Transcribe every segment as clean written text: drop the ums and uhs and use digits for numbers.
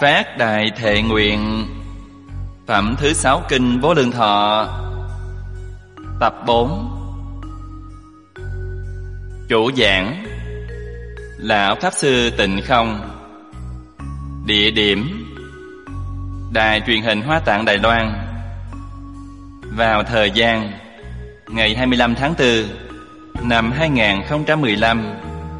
Phát đại thệ nguyện. Phẩm thứ 6 Kinh Vô Lượng Thọ. Tập 4. Chủ giảng Lão Pháp Sư Tịnh Không. Địa điểm Đài truyền hình Hoa Tạng Đài Loan. Vào thời gian ngày 25 tháng 4 năm 2015.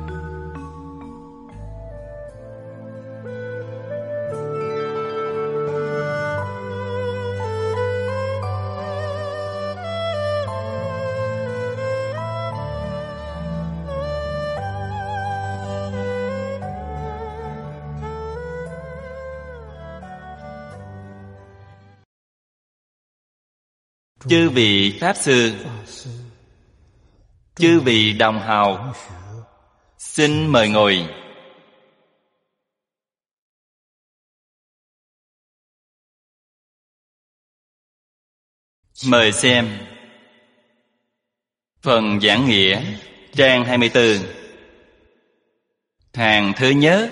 Chư vị Pháp Sư, chư vị đồng học, xin mời ngồi. Mời xem phần giảng nghĩa trang 24, hàng thứ nhất.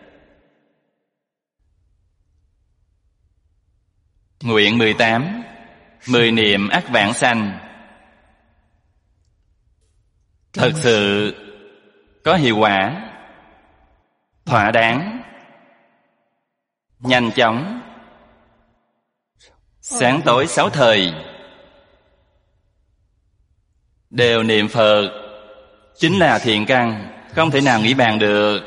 Nguyện 18. 10 niệm ắt vãng sanh. Thật sự có hiệu quả, thỏa đáng, nhanh chóng, sáng tối 6 thời đều niệm Phật, chính là thiện căn, không thể nào nghĩ bàn được.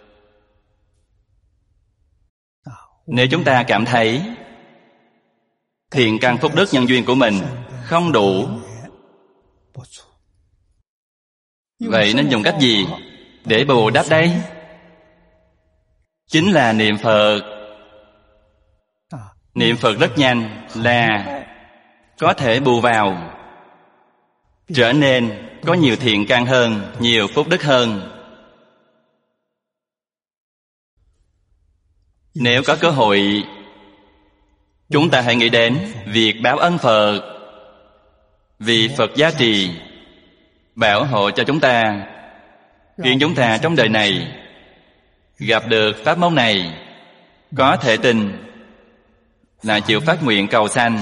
Nếu chúng ta cảm thấy thiện căn phúc đức nhân duyên của mình không đủ, vậy nên dùng cách gì để bù đắp đây? Chính là niệm Phật. Niệm Phật rất nhanh là có thể bù vào, trở nên có nhiều thiện căn hơn, nhiều phúc đức hơn. Nếu có cơ hội, chúng ta hãy nghĩ đến việc báo ân Phật, vì Phật giá trị bảo hộ cho chúng ta, khiến chúng ta trong đời này gặp được pháp môn này, có thể tin là chịu phát nguyện cầu sanh.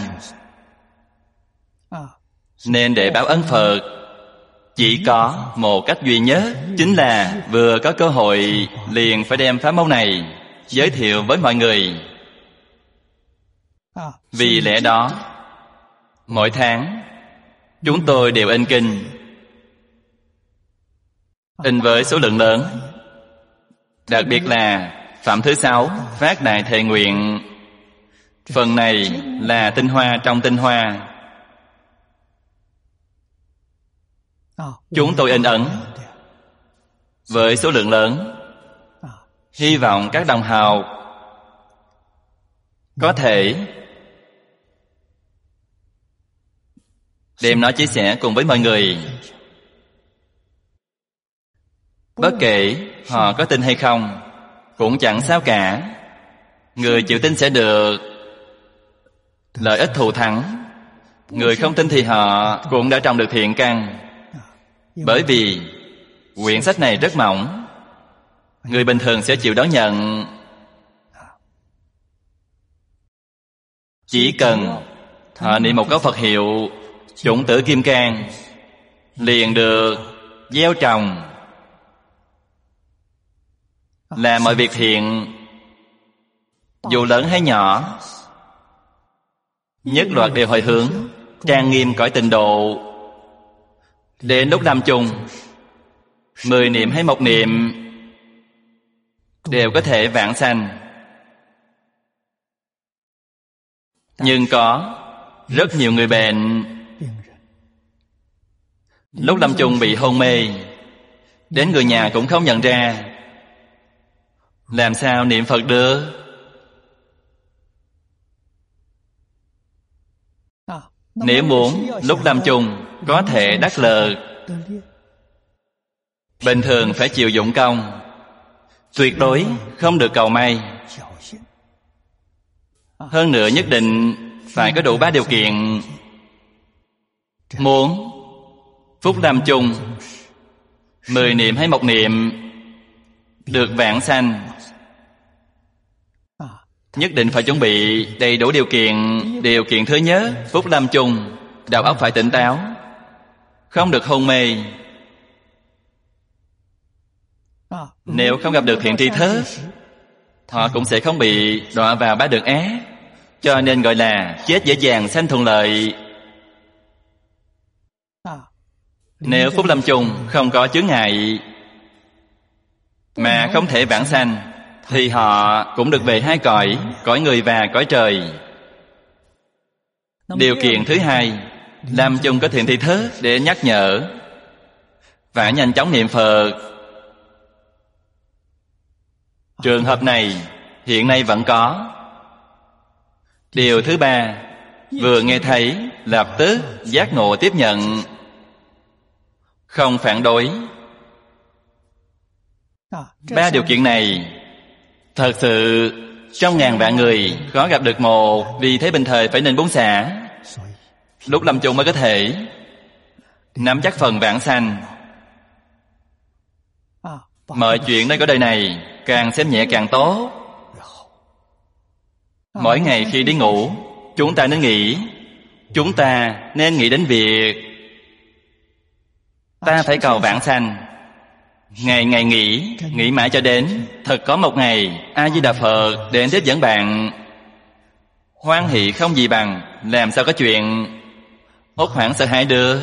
Nên để báo ân Phật, chỉ có một cách duy nhất, chính là vừa có cơ hội liền phải đem pháp môn này giới thiệu với mọi người. Vì lẽ đó, mỗi tháng chúng tôi đều in kinh, in với số lượng lớn. Đặc biệt là phẩm thứ 6 Phát đại thệ nguyện. Phần này là tinh hoa trong tinh hoa. Chúng tôi in ấn với số lượng lớn. Hy vọng các đồng học có thể đem nó chia sẻ cùng với mọi người. Bất kể họ có tin hay không cũng chẳng sao cả. Người chịu tin sẽ được lợi ích thù thắng. Người không tin thì họ cũng đã trồng được thiện căn. Bởi vì quyển sách này rất mỏng, người bình thường sẽ chịu đón nhận. Chỉ cần họ niệm một câu Phật hiệu Chủng Tử Kim Cang, liền được gieo trồng, làm mọi việc thiện, dù lớn hay nhỏ, nhất loạt đều hồi hướng, trang nghiêm cõi tịnh độ. Đến lúc lâm chung, 10 niệm hay 1 niệm đều có thể vãng sanh. Nhưng có rất nhiều người bệnh lúc lâm chung bị hôn mê, đến người nhà cũng không nhận ra, làm sao niệm Phật được? Nếu muốn lúc lâm chung có thể đắc lực, bình thường phải chịu dụng công, tuyệt đối không được cầu may. Hơn nữa nhất định phải có đủ 3 điều kiện. Muốn phúc lâm chung, 10 niệm hay 1 niệm được vãng sanh, nhất định phải chuẩn bị đầy đủ điều kiện. Điều kiện thứ nhất, phút lâm chung, đầu óc phải tỉnh táo, không được hôn mê. Nếu không gặp được thiện tri thức, họ cũng sẽ không bị đọa vào bá đường ác. Cho nên gọi là chết dễ dàng sanh thuận lợi. Nếu phút lâm chung không có chướng ngại mà không thể vãng sanh, thì họ cũng được về hai cõi, cõi người và cõi trời. Điều kiện thứ hai, lâm chung có thiện tri thức để nhắc nhở, phải nhanh chóng niệm Phật. Trường hợp này hiện nay vẫn có. Điều thứ ba, vừa nghe thấy lập tức giác ngộ tiếp nhận, không phản đối. Ba điều kiện này thật sự trong ngàn vạn người khó gặp được một. Vì thế bình thời phải nên buông xả, lúc lâm chung mới có thể nắm chắc phần vãng sanh. Mọi chuyện nơi cõi đời này càng xem nhẹ càng tốt. Mỗi ngày khi đi ngủ, chúng ta nên nghĩ, chúng ta nên nghĩ đến việc ta phải cầu vãng sanh. Ngày ngày nghĩ mãi cho đến thật có một ngày A Di Đà Phật đến tiếp dẫn bạn. Hoan hỷ không gì bằng, làm sao có chuyện hốt hoảng sợ hãi được.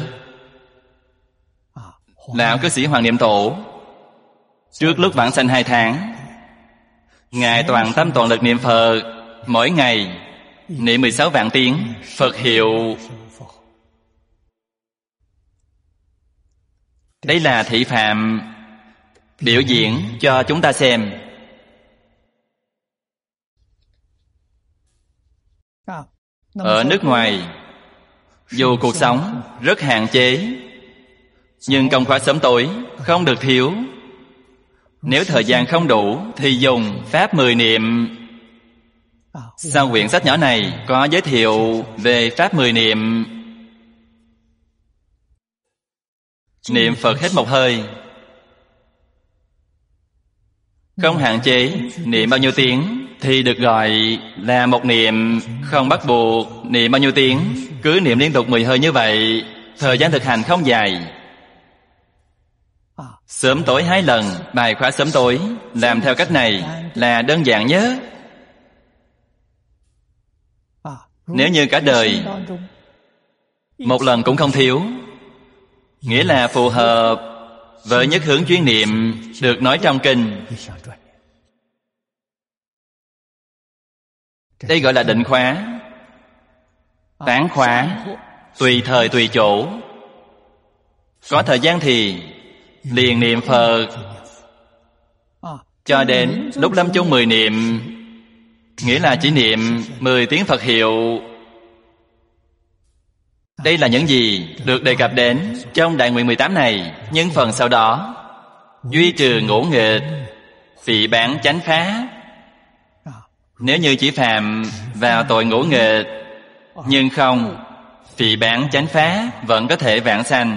Lão cư sĩ Hoàng Niệm Tổ trước lúc vãng sanh 2 tháng, Ngài toàn tâm toàn lực niệm Phật, mỗi ngày niệm 16 vạn tiếng Phật hiệu. Đây là thị phạm biểu diễn cho chúng ta xem. Ở nước ngoài, dù cuộc sống rất hạn chế, nhưng công khóa sớm tối không được thiếu. Nếu thời gian không đủ thì dùng Pháp 10 niệm. Sau quyển sách nhỏ này có giới thiệu về Pháp 10 niệm. Niệm Phật hết một hơi, không hạn chế niệm bao nhiêu tiếng thì được gọi là một niệm. Không bắt buộc niệm bao nhiêu tiếng, cứ niệm liên tục 10 hơi như vậy. Thời gian thực hành không dài. Sớm tối 2 lần bài khóa sớm tối, làm theo cách này là đơn giản nhất. Nếu như cả đời một lần cũng không thiếu, nghĩa là phù hợp với nhất hướng chuyên niệm được nói trong kinh. Đây gọi là định khóa, tán khóa, tùy thời tùy chỗ. Có thời gian thì liền niệm Phật cho đến lúc lâm chung 10 niệm, nghĩa là chỉ niệm 10 tiếng Phật hiệu. Đây là những gì được đề cập đến trong Đại Nguyện 18 này. Nhưng phần sau đó, duy trừ ngỗ nghịch, phỉ báng chánh pháp. Nếu như chỉ phạm vào tội ngỗ nghịch, nhưng không phỉ báng chánh pháp, vẫn có thể vãng sanh.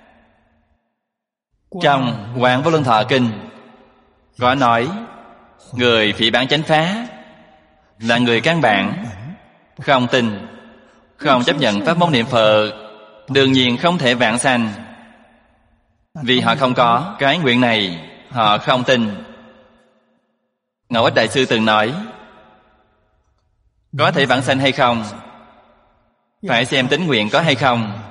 Trong Quảng Vô Lượng Thọ Kinh có nói, người phỉ báng chánh pháp là người căn bản không tin, không chấp nhận pháp môn niệm Phật, đương nhiên không thể vãng sanh. Vì họ không có cái nguyện này, họ không tin. Ngẫu Ích Đại Sư từng nói, có thể vãng sanh hay không, phải xem tín nguyện có hay không.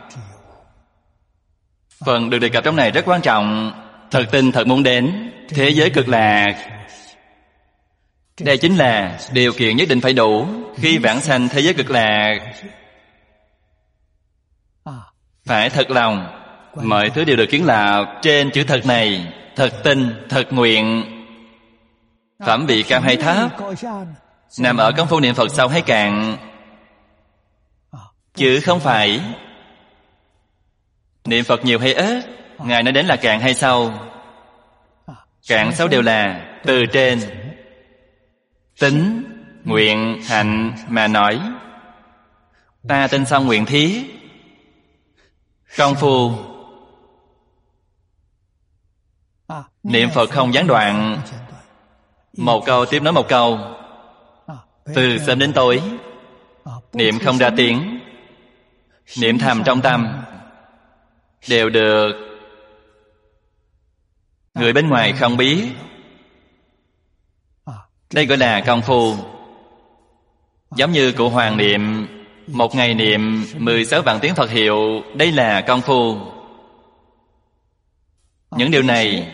Phần được đề cập trong này rất quan trọng. Thật tin, thật muốn đến thế giới cực lạc. Đây chính là điều kiện nhất định phải đủ khi vãng sanh thế giới cực lạc. Phải thật lòng, mọi thứ đều được kiến lập trên chữ thật này. Thật tin, thật nguyện. Phẩm vị cao hay thấp, nằm ở công phu niệm Phật sâu hay cạn, chứ không phải niệm Phật nhiều hay ít. Ngài nói đến là cạn hay sâu. Cạn sâu đều là từ trên tính, nguyện, hạnh mà nói. Ta tin xong nguyện thiết, công phu niệm Phật không gián đoạn, một câu tiếp nối một câu. Từ sớm đến tối, niệm không ra tiếng, niệm thầm trong tâm, đều được người bên ngoài không biết. Đây gọi là công phu. Giống như cụ Hoàng niệm một ngày niệm 16 vạn tiếng Phật hiệu, đây là công phu. Những điều này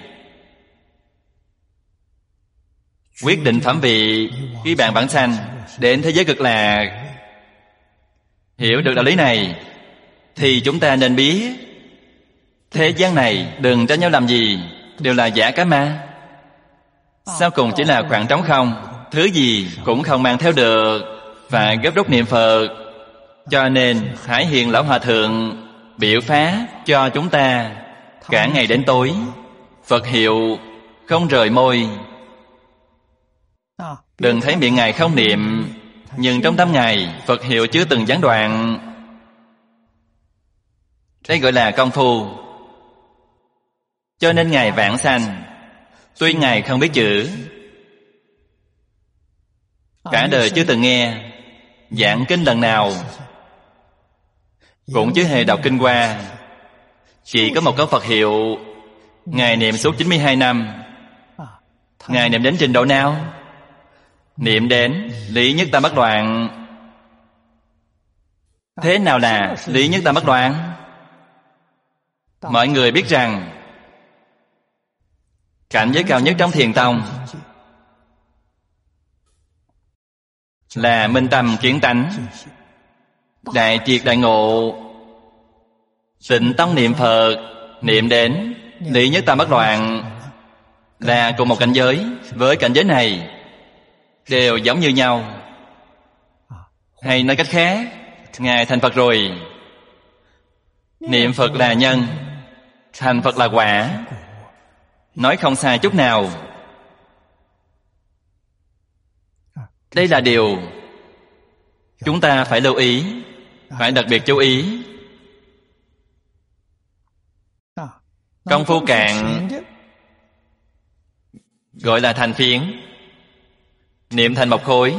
quyết định phẩm vị khi bạn vãng sanh đến thế giới cực lạc. Hiểu được đạo lý này thì chúng ta nên biết thế gian này đừng tranh nhau làm gì, đều là giả cả ma. Sau cùng chỉ là khoảng trống không, thứ gì cũng không mang theo được, phải gấp rút niệm Phật. Cho nên Hải Hiền Lão Hòa Thượng biểu pháp cho chúng ta cả ngày đến tối, Phật hiệu không rời môi. Đừng thấy miệng Ngài không niệm, nhưng trong tâm Ngài Phật hiệu chưa từng gián đoạn. Đây gọi là công phu. Cho nên Ngài vãng sanh, tuy Ngài không biết chữ, cả đời chưa từng nghe giảng kinh lần nào, cũng chưa hề đọc kinh qua, chỉ có một câu Phật hiệu. Ngài niệm suốt 92 năm. Ngài niệm đến trình độ nào? Niệm đến lý nhất tam bất đoạn. Thế nào là lý nhất tam bất đoạn? Mọi người biết rằng cảnh giới cao nhất trong Thiền tông là minh tâm kiến tánh, đại triệt đại ngộ. Tịnh tông niệm Phật niệm đến lý nhất tam bất đoạn là cùng một cảnh giới. Với cảnh giới này đều giống như nhau. Hay nói cách khác, Ngài thành Phật rồi. Niệm Phật là nhân, thành Phật là quả. Nói không sai chút nào. Đây là điều chúng ta phải lưu ý, phải đặc biệt chú ý. Công phu cạn gọi là thành phiến, niệm thành một khối.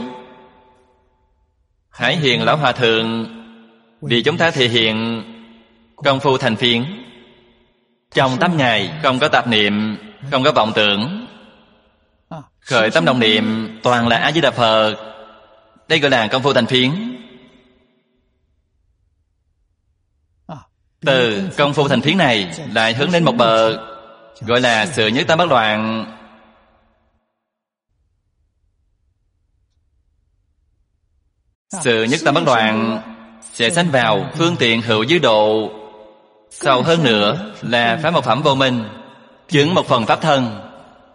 Hải Hiền Lão Hòa Thượng vì chúng ta thể hiện công phu thành phiến. Trong tâm Ngài không có tạp niệm, không có vọng tưởng, khởi tâm động niệm toàn là A Di Đà Phật. Đây gọi là công phu thành phiến. Từ công phu thành phiến này lại hướng lên một bậc, gọi là sự nhất tam bất đoạn. Sự nhất tâm bất đoạn sẽ sanh vào phương tiện hữu dư độ. Sâu hơn nữa là Pháp một phẩm vô minh, chứng một phần Pháp thân.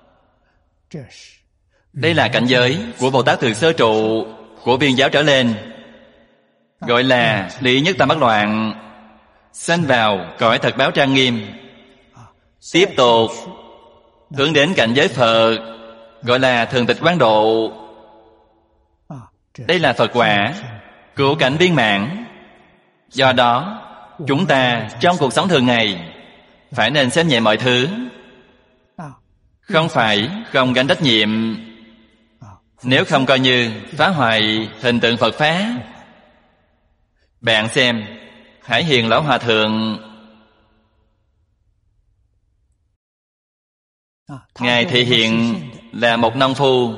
Đây là cảnh giới của Bồ Tát từ sơ trụ, của Viên giáo trở lên, gọi là lý nhất tam bất đoạn. Sanh vào cõi thật báo trang nghiêm, tiếp tục hướng đến cảnh giới Phật, gọi là thường tịch quán độ. Đây là Phật quả, cứu cảnh viên mãn. Do đó chúng ta trong cuộc sống thường ngày phải nên xem nhẹ mọi thứ, không phải không gánh trách nhiệm. Nếu không coi như phá hoại hình tượng Phật Pháp. Bạn xem Hải Hiền Lão Hòa Thượng, Ngài thể hiện là một nông phu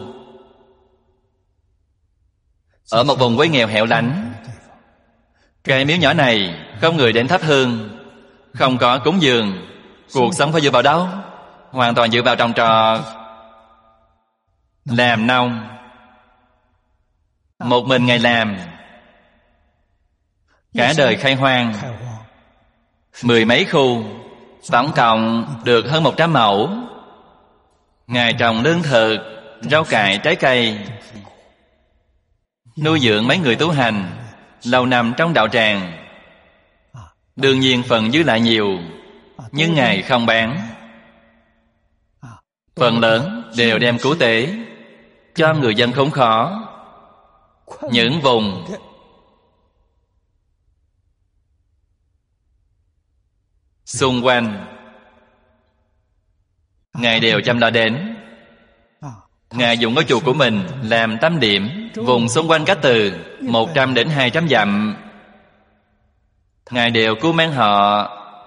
ở một vùng quê nghèo hẻo lánh. Cái miếu nhỏ này không người đến thắp hương, không có cúng dường. Cuộc sống phải dựa vào đâu? Hoàn toàn dựa vào trồng trọt, làm nông. Một mình Ngài làm, cả đời khai hoang, 10 mấy khu, tổng cộng được hơn 100 mẫu. Ngài trồng lương thực, rau cải, trái cây, nuôi dưỡng mấy người tu hành lâu năm trong đạo tràng. Đương nhiên phần dư lại nhiều, nhưng Ngài không bán. Phần lớn đều đem cứu tế cho người dân khốn khó. Những vùng xung quanh Ngài đều chăm lo đến. Ngài dùng ngôi chùa của mình làm tâm điểm, vùng xung quanh Cát Từ 100 đến 200 dặm, Ngài đều cứu mang họ,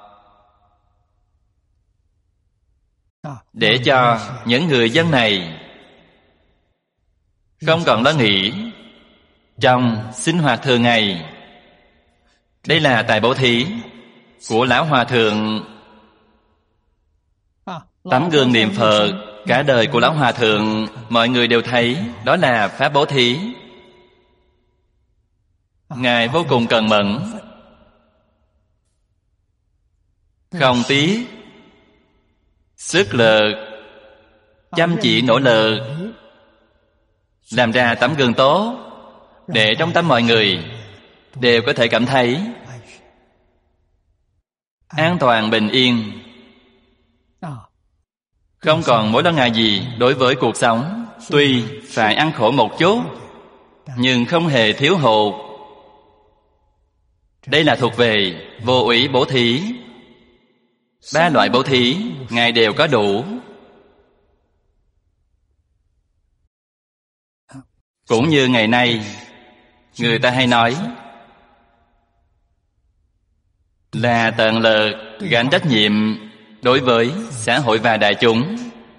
để cho những người dân này không còn lo nghĩ trong sinh hoạt thường ngày. Đây là tài bố thí của Lão Hòa Thượng. Tấm gương niệm Phật cả đời của Lão Hòa Thượng, mọi người đều thấy đó là pháp bố thí. Ngài vô cùng cần mẫn, không tiếc sức lực, chăm chỉ nỗ lực, làm ra tấm gương tốt, để trong tâm mọi người đều có thể cảm thấy an toàn bình yên, không còn mối lo ngại gì đối với cuộc sống. Tuy phải ăn khổ một chút, nhưng không hề thiếu hụt. Đây là thuộc về vô úy bố thí. 3 loại bố thí Ngài đều có đủ. Cũng như ngày nay người ta hay nói là tận lực gánh trách nhiệm đối với xã hội và đại chúng,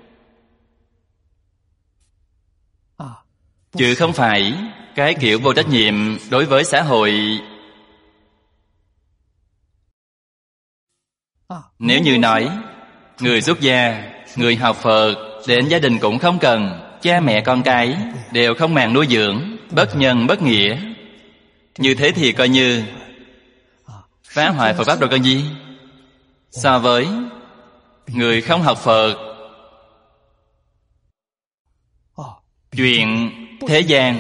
chứ không phải cái kiểu vô trách nhiệm đối với xã hội. Nếu như nói người xuất gia, người học Phật, đến gia đình cũng không cần, cha mẹ con cái đều không màng nuôi dưỡng, bất nhân bất nghĩa, như thế thì coi như phá hoại Phật pháp rồi còn gì. So với người không học Phật, chuyện thế gian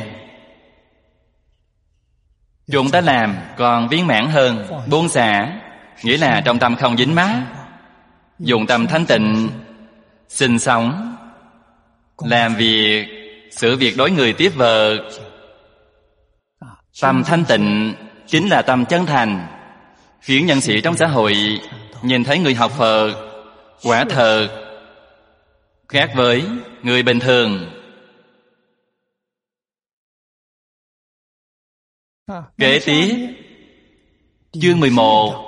chúng ta làm còn viên mãn hơn. Buông xả nghĩa là trong tâm không dính mác, dùng tâm thanh tịnh sinh sống, làm việc, xử việc đối người tiếp vật. Tâm thanh tịnh chính là tâm chân thành, khiến nhân sĩ trong xã hội nhìn thấy người học Phật quả thật khác với người bình thường. Kế tiếp chương 11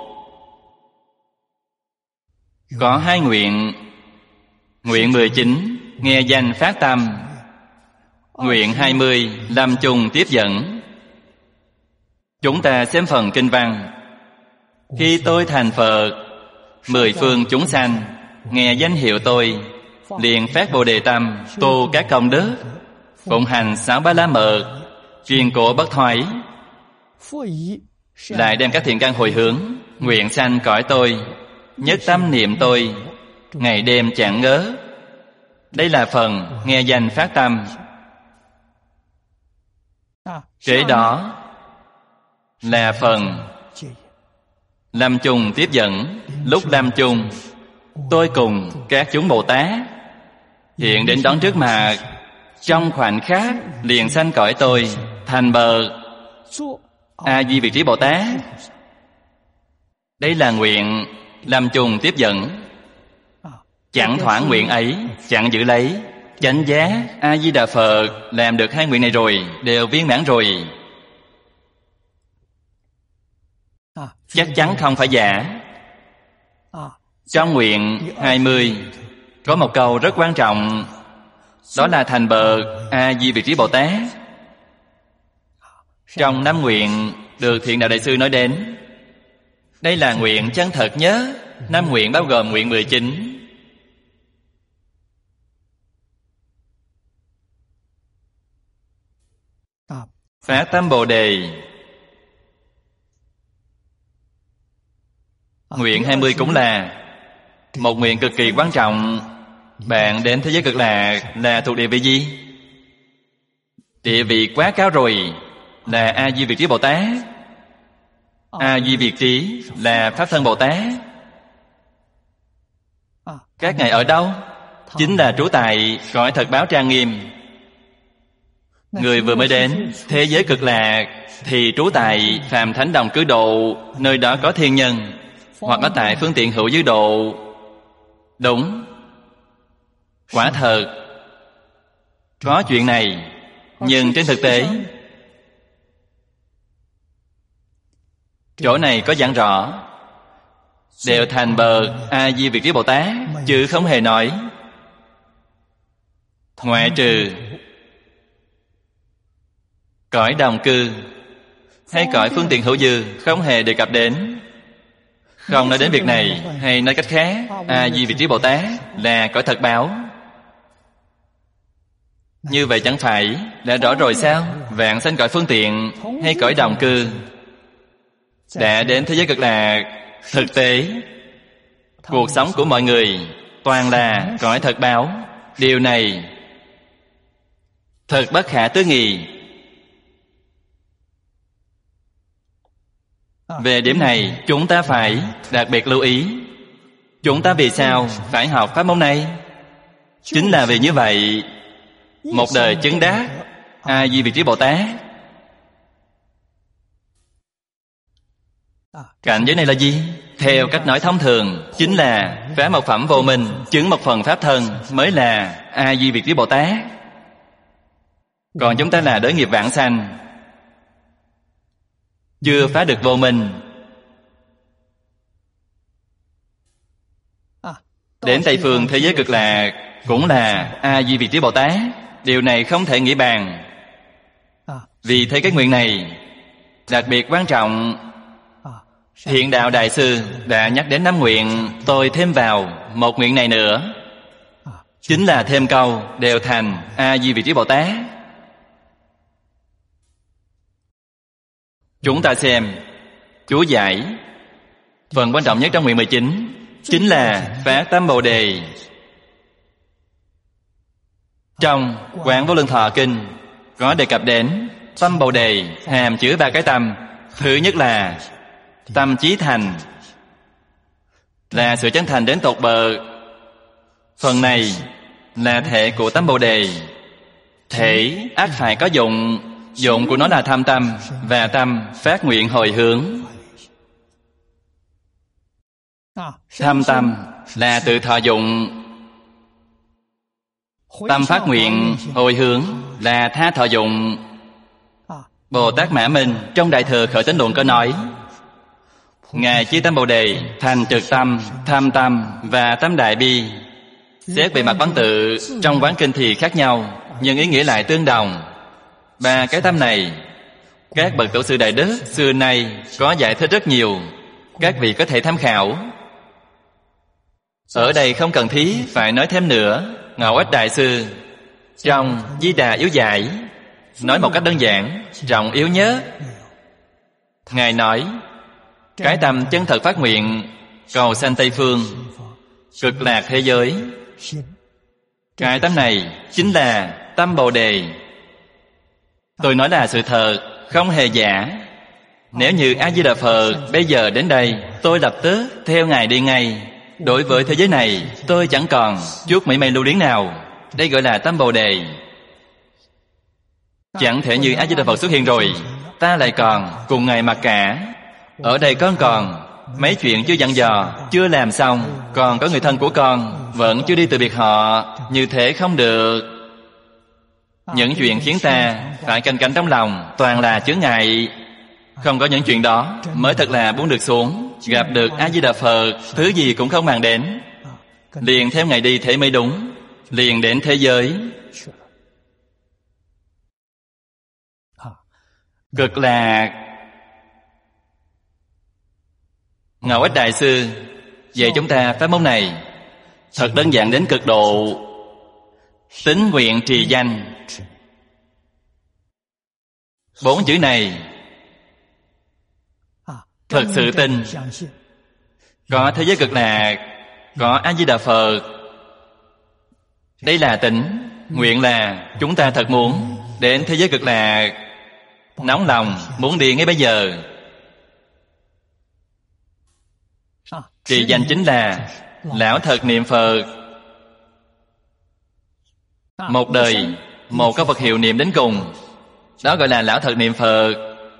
có 2 nguyện. Nguyện 19 nghe danh phát tâm. Nguyện 20 lâm chung tiếp dẫn. Chúng ta xem phần kinh văn. Khi tôi thành Phật, 10 phương chúng sanh nghe danh hiệu tôi, liền phát Bồ Đề tâm, tu các công đức, phụng hành 6 Ba La Mật, kiên cố bất thoái, lại đem các thiện căn hồi hướng, nguyện sanh cõi tôi, nhất tâm niệm tôi, ngày đêm chẳng ngớ. Đây là phần nghe danh phát tâm. Kế đó là phần lâm chung tiếp dẫn. Lúc lâm chung, tôi cùng các chúng Bồ Tát hiện đến đón trước mặt, trong khoảnh khắc liền sanh cõi tôi, thành bậc A Di Việt Trí Bồ Tát. Đây là nguyện lâm chung tiếp dẫn. Chẳng thỏa nguyện ấy, chẳng giữ lấy, chánh giác A Di Đà Phật làm được 2 nguyện này rồi, đều viên mãn rồi. Chắc chắn không phải giả. Trong nguyện 20 có một câu rất quan trọng, đó là thành bậc A Di Việt Trí Bồ Tát. Trong 5 nguyện được Thiện Đạo Đại Sư nói đến, đây là nguyện chân thật nhất. 5 nguyện bao gồm nguyện 19. Phát tâm Bồ Đề. Nguyện 20 cũng là một nguyện cực kỳ quan trọng. Bạn đến thế giới cực lạc là thuộc địa vị gì? Địa vị quá cao rồi, là A Di Việt Trí Bồ Tát. A Di Việt Trí là Pháp Thân Bồ Tát. Các ngài ở đâu? Chính là trú tại cõi thật báo trang nghiêm. Người vừa mới đến thế giới cực lạc thì trú tại Phàm Thánh Đồng Cư Độ, nơi đó có thiên nhân, hoặc ở tại phương tiện hữu dư độ. Đúng, quả thật có chuyện này. Nhưng trên thực tế, chỗ này có giảng rõ, đều thành bậc A Di Việt Trí Bồ Tát, chứ không hề nói ngoại trừ cõi đồng cư hay cõi phương tiện hữu dư, không hề đề cập đến. Không nói đến việc này, hay nói cách khác, A Di Việt Trí Bồ Tát là cõi thật báo. Như vậy chẳng phải đã rõ rồi sao? Vạn sanh cõi phương tiện hay cõi đồng cư đã đến thế giới cực lạc. Thực tế, cuộc sống của mọi người toàn là cõi thật báo. Điều này thật bất khả tư nghị. Về điểm này, chúng ta phải đặc biệt lưu ý. Chúng ta vì sao phải học pháp môn này? Chính là vì như vậy, một đời chứng đắc A Di Việt Trí Bồ Tát. Cảnh giới này là gì? Theo cách nói thông thường, chính là phá một phẩm vô minh, chứng một phần pháp thân mới là A Di Việt Trí Bồ Tát. Còn chúng ta là đới nghiệp vãng sanh, chưa phá được vô minh. Đến Tây phương thế giới cực lạc cũng là A Di Việt Trí Bồ Tát. Điều này không thể nghĩ bàn. Vì thế cái nguyện này đặc biệt quan trọng. Hiện đạo Đại sư đã nhắc đến 5 nguyện, tôi thêm vào một nguyện này nữa, chính là thêm câu đều thành A Di Việt Trí Bồ Tát. Chúng ta xem chú giải. Phần quan trọng nhất trong nguyện 19 chính là phát tâm Bồ Đề. Trong Quán Vô Lượng Thọ Kinh có đề cập đến tâm Bồ Đề hàm chứa 3 cái tâm. Thứ nhất là tâm chí thành, là sự chân thành đến tột bậc. Phần này là thể của tâm Bồ Đề. Thể ắt phải có dụng. Dụng của nó là tham tâm, và tâm phát nguyện hồi hướng. Tham tâm là tự thọ dụng. Tâm phát nguyện hồi hướng là tha thọ dụng. Bồ Tát Mã Minh trong Đại Thừa Khởi Tín Luận có nói, Ngài chia tâm Bồ Đề thành trực tâm, tham tâm và tâm đại bi. Xét về mặt văn tự, trong Quán Kinh thì khác nhau, nhưng ý nghĩa lại tương đồng. 3 cái tâm này, các bậc tổ sư đại đức xưa nay có giải thích rất nhiều, các vị có thể tham khảo. Ở đây không cần thiết phải nói thêm nữa. Ngẫu Ích Đại sư trong Di Đà Yếu Giải nói một cách đơn giản, trọng yếu nhất. Ngài nói, cái tâm chân thật phát nguyện cầu sanh Tây phương, cực lạc thế giới, cái tâm này chính là tâm Bồ Đề. Tôi nói là sự thật, không hề giả. Nếu như A Di Đà Phật bây giờ đến đây, tôi lập tức theo Ngài đi ngay. Đối với thế giới này, tôi chẳng còn chút mảy may lưu luyến nào. Đây gọi là tâm Bồ Đề. Chẳng thể như A Di Đà Phật xuất hiện rồi, ta lại còn cùng Ngài mặc cả. Ở đây con còn mấy chuyện chưa dặn dò, chưa làm xong. Còn có người thân của con vẫn chưa đi từ biệt họ. Như thế không được. Những chuyện khiến ta phải canh cánh trong lòng toàn là chướng ngại. Không có những chuyện đó mới thật là buông được xuống. Gặp được A Di Đà Phật, thứ gì cũng không màng đến, liền theo Ngài đi thế mới đúng. Liền đến thế giới cực lạc. Ngẫu Ích Đại sư dạy chúng ta pháp môn này thật đơn giản đến cực độ. Tín nguyện trì danh, 4 chữ này thật sự tin. Có thế giới cực lạc, có A Di Đà Phật. Đây là tỉnh. Nguyện là chúng ta thật muốn đến thế giới cực lạc, nóng lòng muốn đi ngay bây giờ. Trì danh chính là lão thật niệm Phật. Một đời một câu Phật hiệu niệm đến cùng, đó gọi là lão thật niệm Phật.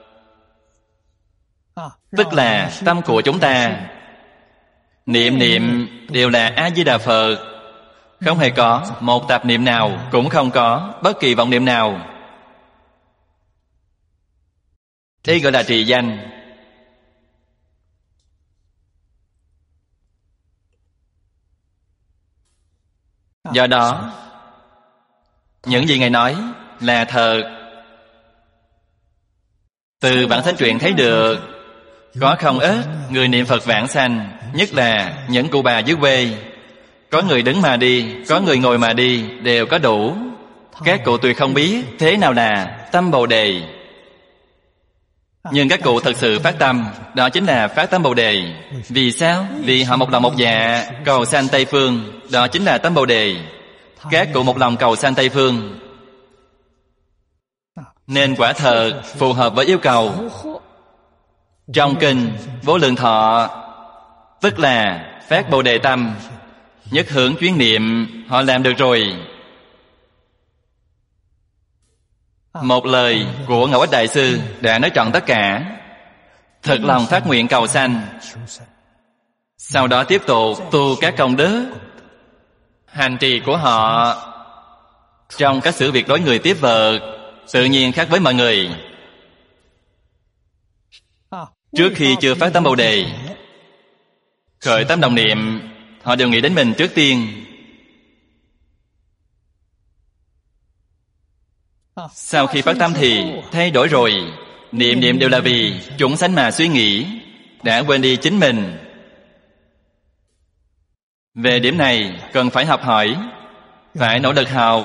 Tức là tâm của chúng ta niệm niệm đều là A Di Đà Phật, không hề có một tạp niệm nào, cũng không có bất kỳ vọng niệm nào. Đây gọi là trì danh. Do đó, những gì Ngài nói là thật. Từ bản sách truyện thấy được, có không ít người niệm Phật vãng sanh, nhất là những cụ bà dưới quê. Có người đứng mà đi, có người ngồi mà đi, đều có đủ. Các cụ tuyệt không biết thế nào là tâm Bồ Đề. Nhưng các cụ thật sự phát tâm, đó chính là phát tâm Bồ Đề. Vì sao? Vì họ một lòng một dạ cầu sanh Tây Phương, đó chính là tâm Bồ Đề. Các cụ một lòng cầu sanh Tây Phương, nên quả thật phù hợp với yêu cầu. Trong kinh Vô Lượng Thọ, tức là phát Bồ Đề tâm, nhất hướng chuyên niệm, họ làm được rồi. Một lời của Ngẫu Ích Đại Sư đã nói trọn tất cả. Thật lòng phát nguyện cầu sanh, sau đó tiếp tục tu các công đức. Hành trì của họ trong các xử việc đối người tiếp vật tự nhiên khác với mọi người. Trước khi chưa phát tâm Bồ Đề, khởi tâm đồng niệm, họ đều nghĩ đến mình trước tiên. Sau khi phát tâm thì thay đổi rồi. Niệm niệm đều là vì chúng sanh mà suy nghĩ, đã quên đi chính mình. Về điểm này cần phải học hỏi, phải nỗ lực học.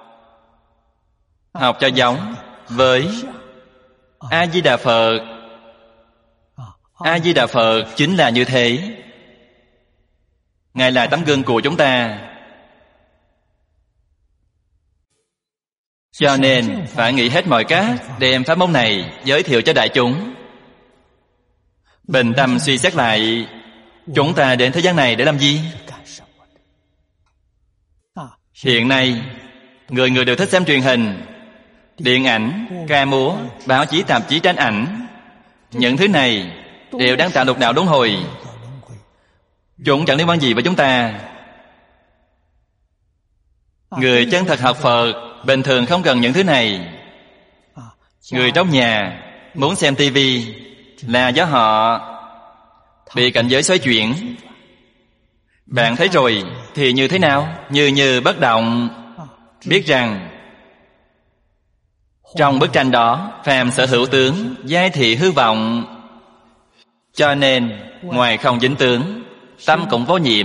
Học cho giống với A-di-đà Phật. A-di-đà Phật chính là như thế. Ngài là tấm gương của chúng ta. Cho nên phải nghĩ hết mọi cách đem pháp môn này giới thiệu cho đại chúng. Bình tâm suy xét lại, chúng ta đến thế gian này để làm gì? Hiện nay người người đều thích xem truyền hình, điện ảnh, ca múa, báo chí, tạp chí, tranh ảnh. Những thứ này đều đang tạo lục đạo luân hồi. Chúng chẳng liên quan gì với chúng ta. Người chân thật học Phật bình thường không cần những thứ này. Người trong nhà muốn xem tivi là do họ bị cảnh giới xoay chuyển. Bạn thấy rồi thì như thế nào? Như bất động. Biết rằng trong bức tranh đó phàm sở hữu tướng, giai thị hư vọng. Cho nên ngoài không dính tướng, tâm cũng vô nhiễm.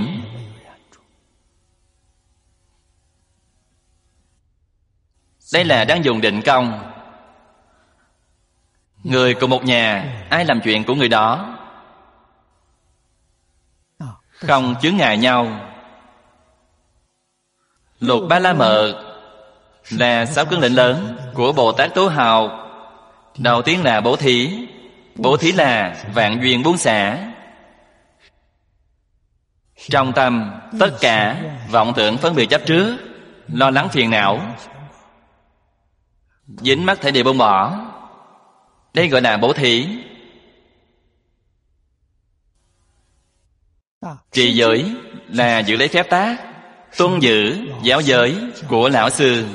Đây là đang dùng định công. Người cùng một nhà, ai làm chuyện của người đó, không chướng ngại nhau. Lục Ba La Mật là 6 cương lĩnh lớn của Bồ Tát Tố Học. Đầu tiên là bố thí. Bố thí là vạn duyên buông xả. Trong tâm tất cả vọng tưởng phân biệt chấp trước, lo lắng phiền não, dính mắc thể đều buông bỏ. Đây gọi là bố thí. Trì giới là giữ lấy phép tắc, tuân giữ giáo giới của lão sư.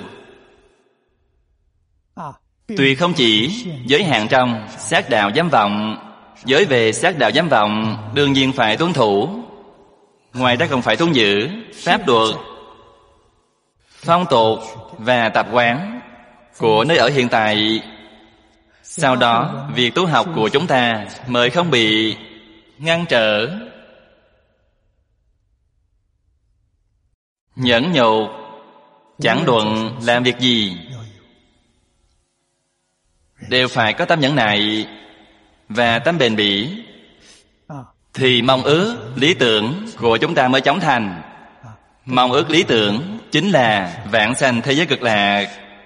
Tuy không chỉ giới hạn trong sát đạo dám vọng, giới về sát đạo dám vọng đương nhiên phải tuân thủ. Ngoài ra còn phải tuân giữ pháp luật, phong tục và tập quán của nơi ở hiện tại. Sau đó việc tu học của chúng ta mới không bị ngăn trở. Nhẫn nhục chẳng luận làm việc gì đều phải có tâm nhẫn nại và tâm bền bỉ, thì mong ước lý tưởng của chúng ta mới chóng thành. Mong ước lý tưởng chính là vãng sanh thế giới cực lạc.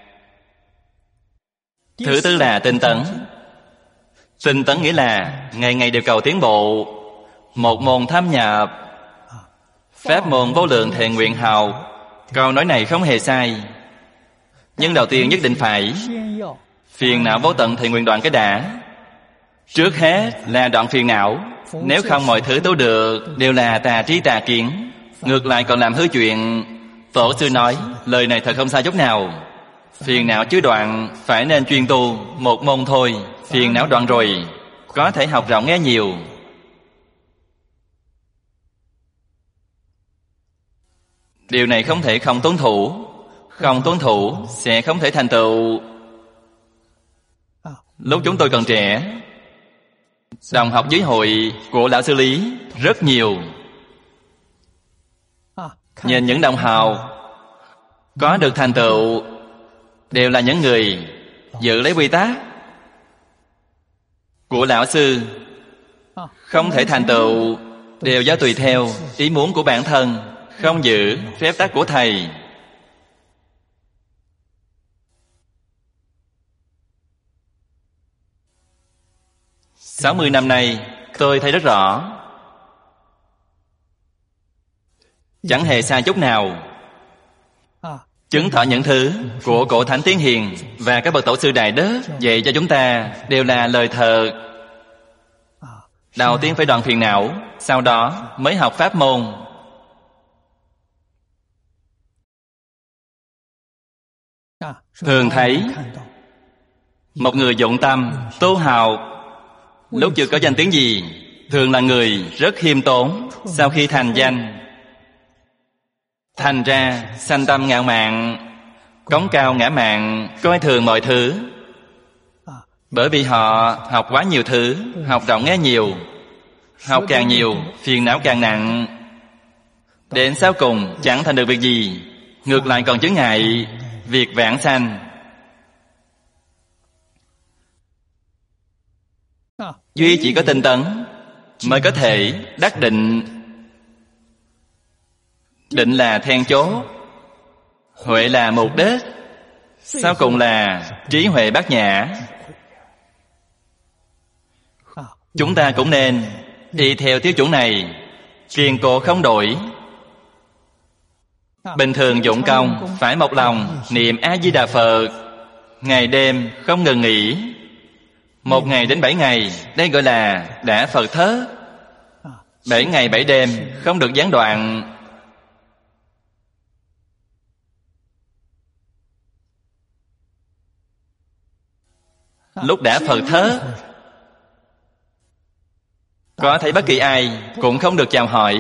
Thứ tư là tinh tấn. Tinh tấn nghĩa là ngày ngày đều cầu tiến bộ, một môn thâm nhập, pháp môn vô lượng thệ nguyện học. Câu nói này không hề sai. Nhưng đầu tiên nhất định phải phiền não vô tận thệ nguyện đoạn cái đã. Trước hết là đoạn phiền não. Nếu không mọi thứ tu được đều là tà trí tà kiến, ngược lại còn làm hư chuyện. Tổ sư nói lời này thật không sai chút nào. Phiền não chưa đoạn, phải nên chuyên tu một môn thôi. Phiền não đoạn rồi, có thể học rộng nghe nhiều. Điều này không thể không tuân thủ. Không tuân thủ sẽ không thể thành tựu. Lúc chúng tôi còn trẻ, đồng học dưới hội của lão sư Lý rất nhiều. Nhìn những đồng học có được thành tựu đều là những người giữ lấy quy tắc của lão sư. Không thể thành tựu đều do tùy theo ý muốn của bản thân, không giữ phép tắc của thầy. Sáu 60 năm nay tôi thấy rất rõ, chẳng hề sai chút nào. Chứng tỏ những thứ của cổ thánh tiên hiền và các bậc tổ sư đại đức dạy cho chúng ta đều là lời thật. Đầu tiên phải đoạn phiền não, sau đó mới học pháp môn. Thường thấy một người dụng tâm tu học, lúc chưa có danh tiếng gì, thường là người rất khiêm tốn. Sau khi thành danh, thành ra sanh tâm ngạo mạn, cống cao ngã mạn, coi thường mọi thứ. Bởi vì họ học quá nhiều thứ, học rộng nghe nhiều. Học càng nhiều, phiền não càng nặng. Đến sau cùng chẳng thành được việc gì, ngược lại còn chướng ngại việc vãng sanh. Duy chỉ có tinh tấn mới có thể đắc định. Định là then chốt, huệ là mục đích, sau cùng là trí huệ bát nhã. Chúng ta cũng nên đi theo tiêu chuẩn này, kiên cố không đổi. Bình thường dụng công phải một lòng niệm A-di-đà Phật, ngày đêm không ngừng nghỉ. 1 ngày đến 7 ngày, đây gọi là đã Phật thất. 7 ngày 7 đêm không được gián đoạn. Lúc đã Phật thất, có thấy bất kỳ ai cũng không được chào hỏi.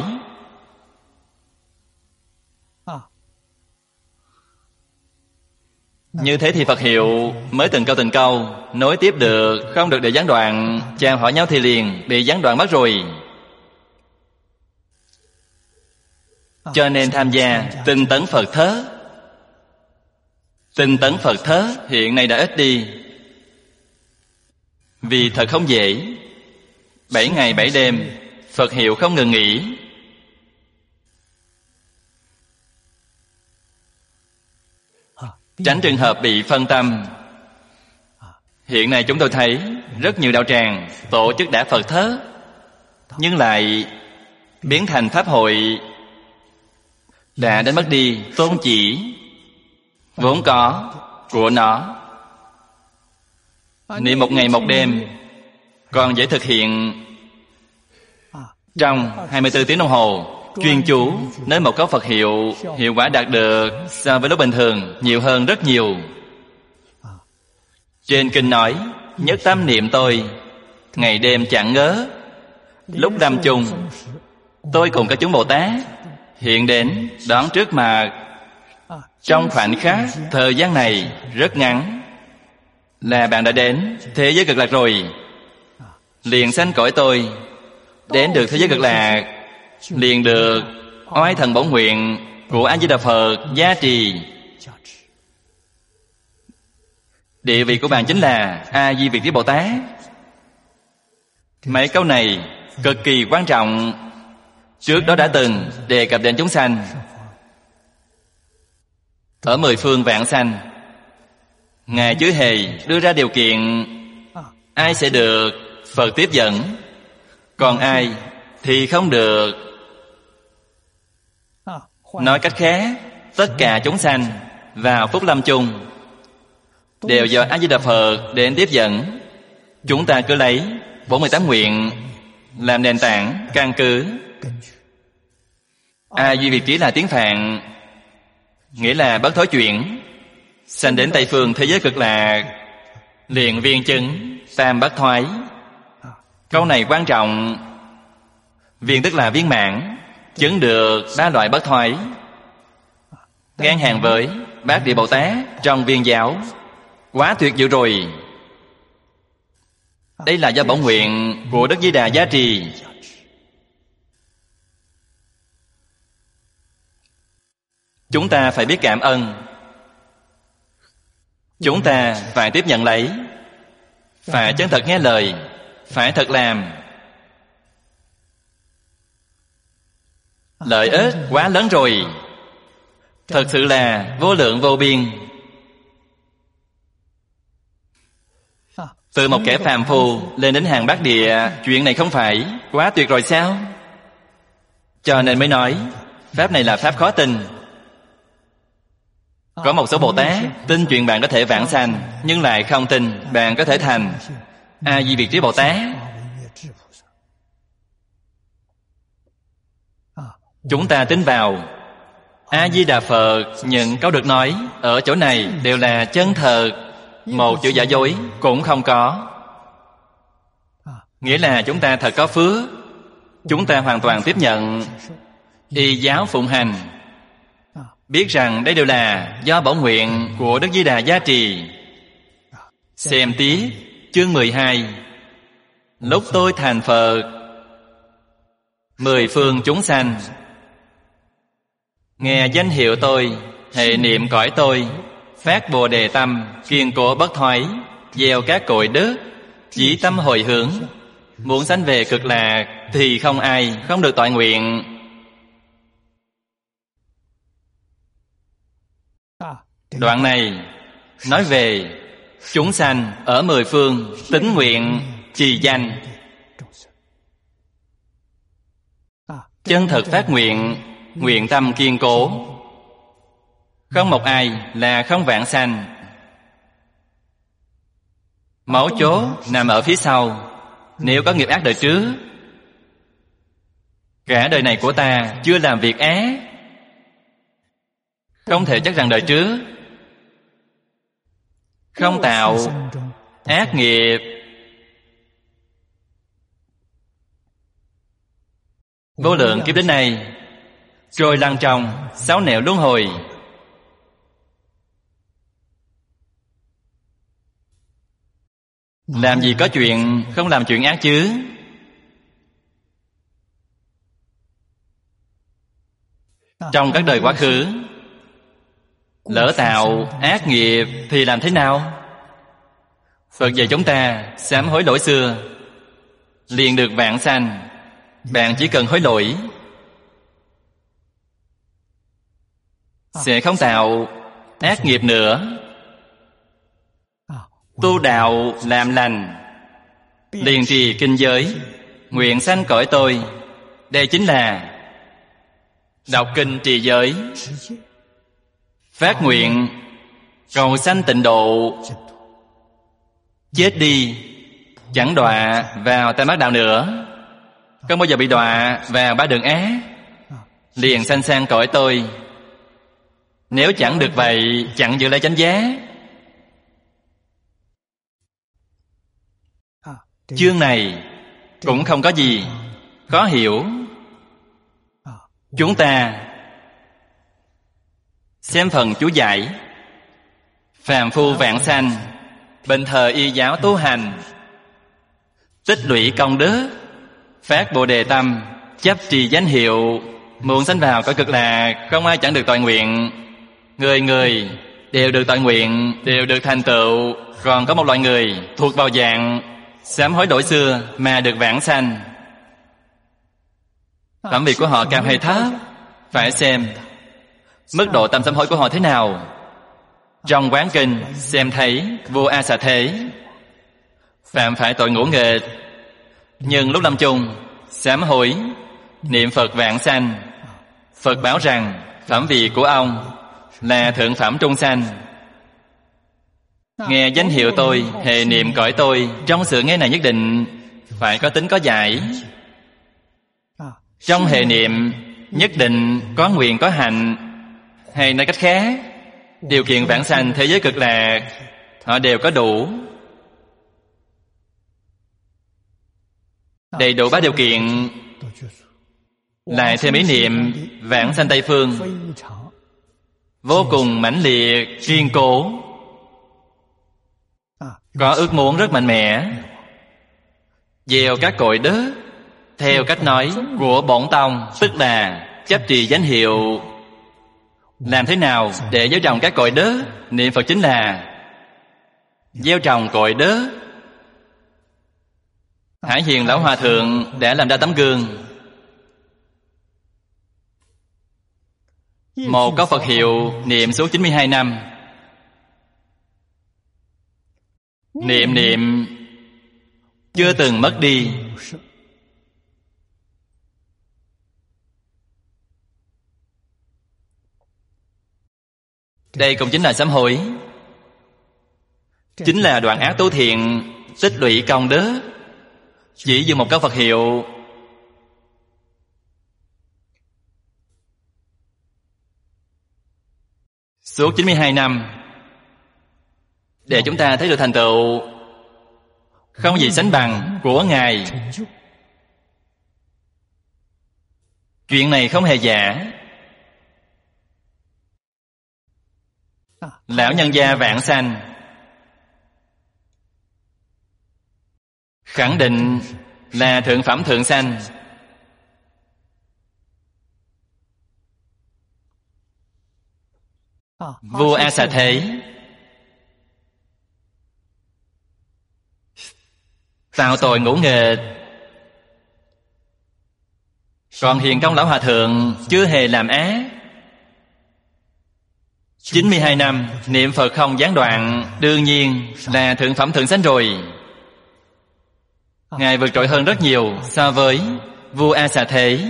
Như thế thì Phật hiệu mới từng câu nối tiếp được, không được để gián đoạn. Chào hỏi nhau thì liền bị gián đoạn mất rồi. Cho nên tham gia tinh tấn Phật thất. Tinh tấn Phật thất hiện nay đã ít đi, vì thật không dễ. 7 ngày 7 đêm Phật hiệu không ngừng nghỉ. Tránh trường hợp bị phân tâm. Hiện nay chúng tôi thấy rất nhiều đạo tràng tổ chức đã Phật thất, nhưng lại biến thành pháp hội, đã đánh mất đi tôn chỉ vốn có của nó. Niệm 1 ngày 1 đêm còn dễ thực hiện trong 24 tiếng đồng hồ. Chuyên chú nơi một câu Phật hiệu, hiệu quả đạt được so với lúc bình thường nhiều hơn rất nhiều. Trên kinh nói, nhất tâm niệm tôi, ngày đêm chẳng ngớ. Lúc lâm chung, tôi cùng các chúng Bồ Tát hiện đến đón trước mặt. Trong khoảnh khắc thời gian này rất ngắn, là bạn đã đến thế giới cực lạc rồi. Liền sanh cõi tôi, đến được thế giới cực lạc, liền được oai thần bổn nguyện của A-di-đà Phật gia trì. Địa vị của bạn chính là A-di Việt Trí Bồ Tát. Mấy câu này cực kỳ quan trọng. Trước đó đã từng đề cập đến chúng sanh ở 10 phương vạn sanh. Ngài chưa hề đưa ra điều kiện ai sẽ được Phật tiếp dẫn, còn ai thì không được. Nói cách khác, tất cả chúng sanh vào phút lâm chung đều do A-di-đà Phật đến tiếp dẫn. Chúng ta cứ lấy 48 nguyện làm nền tảng căn cứ. A-di Việt Trí là tiếng Phạn, nghĩa là bất thối chuyển. sanh đến Tây Phương thế giới cực lạc, liền viên chứng tam bất thoái. Câu này quan trọng. Viên tức là viên mãn, chứng được 3 loại bất thoái, ngang hàng với Bát Địa Bồ Tát trong viên giáo. Quá tuyệt diệu rồi. Đây là do bổn nguyện của Đức Di Đà gia trì. Chúng ta phải biết cảm ơn. Chúng ta phải tiếp nhận lấy, phải chân thật nghe lời, phải thật làm. Lợi ích quá lớn rồi, thật sự là vô lượng vô biên. Từ một kẻ phàm phu lên đến hàng bát địa, chuyện này không phải quá tuyệt rồi sao? Cho nên mới nói pháp này là pháp khó tin. Có một số Bồ Tát tin chuyện bạn có thể vãng sanh, nhưng lại không tin bạn có thể thành A Di Việt Trí Bồ Tát. Chúng ta tin vào A Di Đà Phật. Những câu được nói ở chỗ này đều là chân thật, một chữ giả dối cũng không có. Nghĩa là chúng ta thật có phước. Chúng ta hoàn toàn tiếp nhận, y giáo phụng hành, biết rằng đây đều là do bổn nguyện của Đức Di Đà gia trì. Xem tiếp chương 12. Lúc tôi thành Phật, 10 phương chúng sanh nghe danh hiệu tôi, hệ niệm cõi tôi, phát Bồ Đề tâm, kiên cố bất thoái, gieo các cội đức, chí tâm hồi hướng, muốn sanh về cực lạc thì không ai không được toại nguyện. Đoạn này nói về chúng sanh ở 10 phương tín nguyện trì danh, chân thật phát nguyện, nguyện tâm kiên cố, không một ai là không vãng sanh. Mấu chốt nằm ở phía sau. Nếu có nghiệp ác đời trước, cả đời này của ta chưa làm việc ác, không thể chắc rằng đời trước không tạo ác nghiệp. Vô lượng kiếp đến nay trôi lăn trong 6 nẻo luân hồi. Làm gì có chuyện không làm chuyện ác chứ? Trong các đời quá khứ lỡ tạo ác nghiệp thì làm thế nào? Phật dạy chúng ta sám hối lỗi xưa, liền được vãng sanh. Bạn chỉ cần hối lỗi, sẽ không tạo ác nghiệp nữa. Tu đạo làm lành, liền trì kinh giới, nguyện sanh cõi tôi. Đây chính là đọc kinh trì giới, phát nguyện cầu sanh tịnh độ, chết đi chẳng đọa vào tam ác đạo nữa, không bao giờ bị đọa vào 3 đường ác, liền sanh sang cõi tôi. Nếu chẳng được vậy, chẳng giữ lấy chánh giác. Chương này cũng không có gì khó hiểu. Chúng ta xem phần chú giải. Phàm phu vãng sanh, bình thời y giáo tu hành, tích lũy công đức, phát Bồ Đề tâm, chấp trì danh hiệu, muốn sanh vào cõi cực lạc, không ai chẳng được toại nguyện. Người người đều được toại nguyện, đều được thành tựu. Còn có một loại người thuộc vào dạng sám hối lỗi xưa mà được vãng sanh. Phẩm vị của họ cao hay thấp, phải xem mức độ tâm sám hối của họ thế nào. Trong Quán Kinh xem thấy vua A Xà Thế phạm phải tội ngỗ nghịch, nhưng lúc lâm chung sám hối niệm Phật vãng sanh. Phật bảo rằng phẩm vị của ông là thượng phẩm trung sanh. Nghe danh hiệu tôi, hệ niệm cõi tôi, trong sự nghe này nhất định phải có tính có giải. Trong hệ niệm nhất định có nguyện có hạnh. Hay nói cách khác, Điều kiện vãng sanh thế giới cực lạc họ đều có đủ, đầy đủ 3 điều kiện. Lại thêm ý niệm vãng sanh Tây Phương vô cùng mãnh liệt, kiên cố, có ước muốn rất mạnh mẽ, gieo các cội đất. Theo cách nói của Bổn Tông, tức là chấp trì danh hiệu. Làm thế nào để gieo trồng các cội đất? Niệm Phật chính là gieo trồng cội đất. Hải Hiền Lão Hòa Thượng đã làm ra tấm gương. Một câu Phật hiệu niệm suốt 92 năm. Niệm chưa từng mất đi. Đây cũng chính là sám hối, chính là đoạn ác tu thiện, tích lũy công đức. Chỉ dùng một câu Phật hiệu suốt 92 năm, để chúng ta thấy được thành tựu không gì sánh bằng của Ngài. Chuyện này không hề giả. Lão nhân gia vãng sanh khẳng định là thượng phẩm thượng sanh. Vua A Xà Thế tạo tội ngũ nghịch, còn Hiền Công Lão Hòa Thượng chưa hề làm ác. 92 năm niệm Phật không gián đoạn, đương nhiên là thượng phẩm thượng sanh rồi. Ngài vượt trội hơn rất nhiều so với vua A Xà Thế.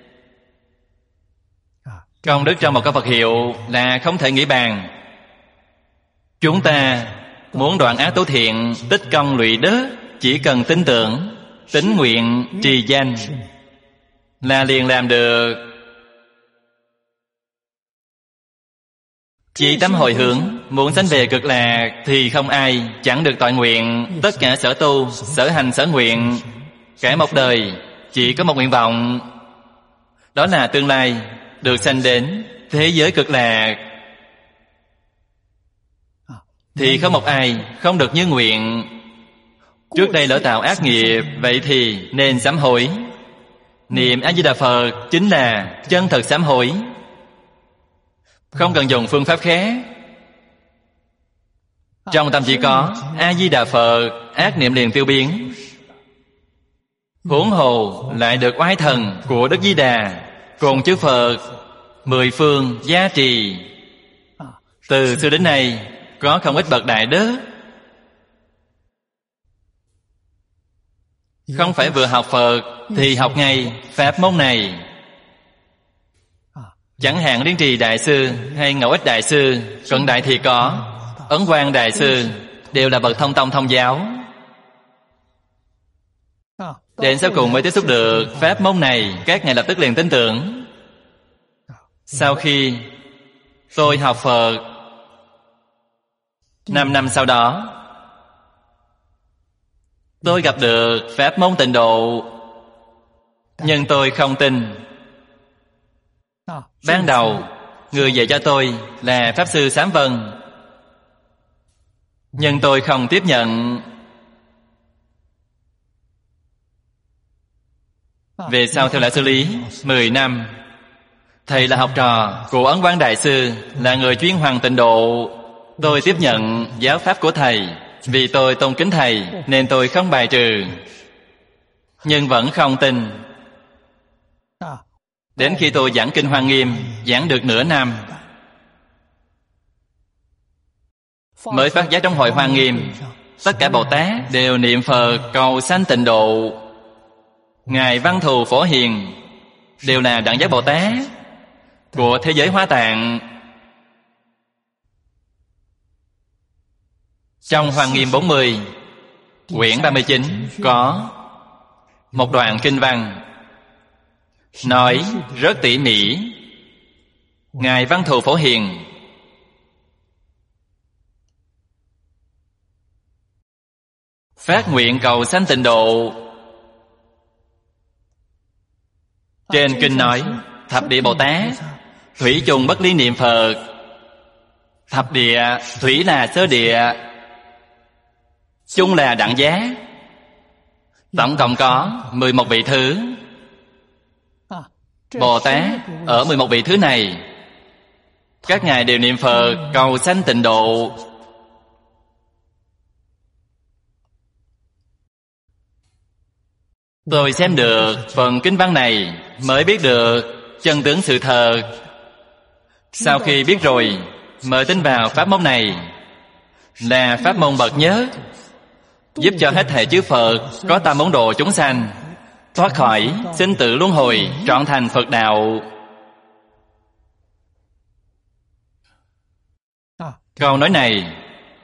Công đức trong một câu Phật hiệu là không thể nghĩ bàn. Chúng ta muốn đoạn ác tu thiện, tích công lụy đức, chỉ cần tin tưởng, tín nguyện, trì danh là liền làm được. Chí tâm hồi hướng, muốn sanh về cực lạc thì không ai chẳng được tội nguyện. Tất cả sở tu, sở hành, sở nguyện, cả một đời chỉ có một nguyện vọng, đó là tương lai được sanh đến thế giới cực lạc. Thì không một ai không được như nguyện. Trước đây lỡ tạo ác nghiệp, vậy thì nên sám hối. Niệm A-di-đà Phật chính là chân thật sám hối, không cần dùng phương pháp khác. Trong tâm chỉ có A-di-đà Phật, ác niệm liền tiêu biến. Huống hồ lại được oai thần của Đức Di Đà cùng chư Phật 10 phương gia trì. Từ xưa đến nay có không ít bậc đại đức không phải vừa học Phật thì học ngay pháp môn này. Chẳng hạn Liên Trì Đại Sư hay Ngẫu Ích Đại Sư, cận đại thì có Ấn Quang Đại Sư, đều là bậc thông tông thông giáo. Đến sau cùng mới tiếp xúc được pháp môn này, các ngài lập tức liền tin tưởng. Sau khi tôi học Phật 5 năm sau đó, tôi gặp được pháp môn Tịnh Độ, nhưng tôi không tin. Ban đầu người dạy cho tôi là Pháp Sư Sám Vân, nhưng tôi không tiếp nhận. Về sau theo lại xử lý 10 năm, thầy là học trò của Ấn Quang Đại Sư, là người chuyên hoàng Tịnh Độ. Tôi tiếp nhận giáo pháp của thầy. Vì tôi tôn kính thầy nên tôi không bài trừ, nhưng vẫn không tin. Đến khi tôi giảng Kinh Hoa Nghiêm, giảng được nửa năm, mới phát giác trong hội Hoa Nghiêm, tất cả Bồ Tát đều niệm Phật cầu sanh Tịnh Độ. Ngài Văn Thù Phổ Hiền đều là đẳng giác Bồ Tát của thế giới Hoa Tạng. Trong Hoa Nghiêm 40 quyển 39 có một đoạn kinh văn nói rất tỉ mỉ. Ngài Văn Thù Phổ Hiền phát nguyện cầu sanh tịnh độ. Trên kinh nói thập địa Bồ Tát thủy chung bất ly niệm Phật. Thập địa, thủy là sơ địa, chung là đẳng giác. Tổng cộng có 11 vị thứ. Bồ Tát ở 11 vị thứ này, các ngài đều niệm Phật cầu sanh tịnh độ. Tôi xem được phần kinh văn này mới biết được chân tướng sự thật. Sau khi biết rồi mới tin vào pháp môn này là pháp môn bậc nhất, giúp cho hết thảy chư Phật có tâm muốn độ chúng sanh thoát khỏi sinh tử luân hồi, trọn thành Phật đạo. Câu nói này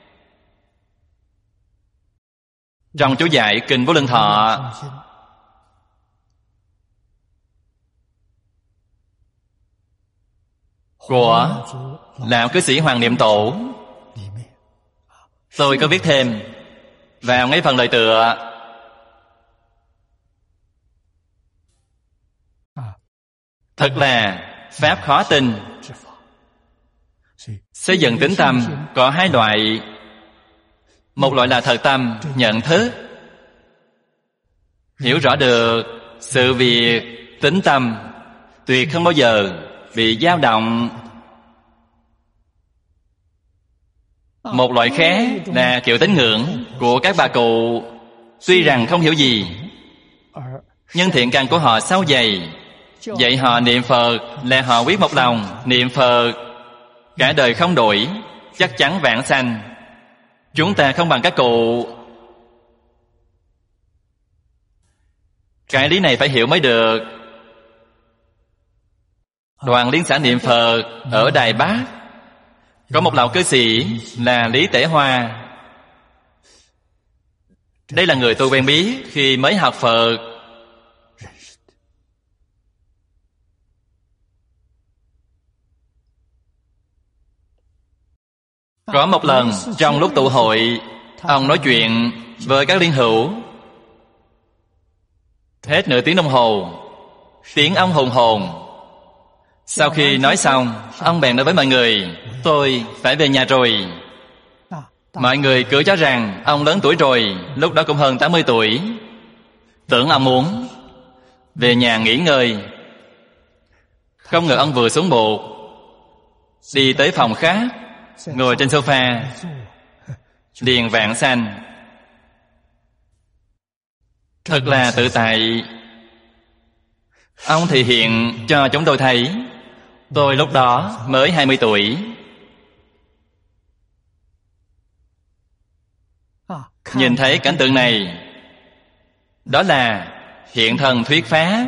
trong chú giải kinh Vô Lượng Thọ của lão cư sĩ Hoàng Niệm Tổ, tôi có viết thêm vào ngay phần lời tựa. Thật là pháp khó tin. Xây dựng tín tâm có hai loại. Một loại là thật tâm nhận thức, hiểu rõ được sự việc tín tâm tuyệt không bao giờ bị dao động. Một loại khác là kiểu tín ngưỡng của các bà cụ, tuy rằng không hiểu gì, nhưng thiện căn của họ sâu dày, dạy họ niệm Phật là họ quyết một lòng niệm Phật, cả đời không đổi, chắc chắn vãng sanh. Chúng ta không bằng các cụ. Cái lý này phải hiểu mới được. Đoàn Liên xã niệm Phật ở Đài Bắc có một lão cư sĩ là Lý Tể Hoa. Đây là người tôi quen biết khi mới học Phật. Có một lần trong lúc tụ hội, ông nói chuyện với các liên hữu hết nửa tiếng đồng hồ, tiếng ông hùng hồn. Sau khi nói xong, ông bèn nói với mọi người: tôi phải về nhà rồi. Mọi người cứ cho rằng ông lớn tuổi rồi, lúc đó cũng hơn 80 tuổi. Tưởng ông muốn về nhà nghỉ ngơi. Không ngờ ông vừa xuống bục, đi tới phòng khác, ngồi trên sofa, liền vãng sanh. Thật là tự tại. Ông thể hiện cho chúng tôi thấy tôi lúc đó mới 20 tuổi. Nhìn thấy cảnh tượng này, đó là hiện thần thuyết pháp.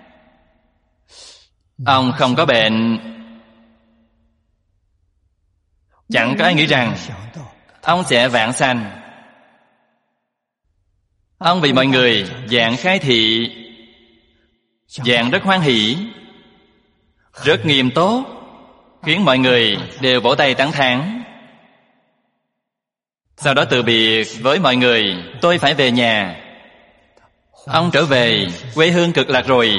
Ông không có bệnh. Chẳng có ai nghĩ rằng ông sẽ vãng sanh. Ông vì mọi người dạng khai thị, dạng rất hoan hỷ, rất nghiêm túc, khiến mọi người đều vỗ tay tán thán. Sau đó từ biệt với mọi người: tôi phải về nhà. Ông trở về quê hương cực lạc rồi.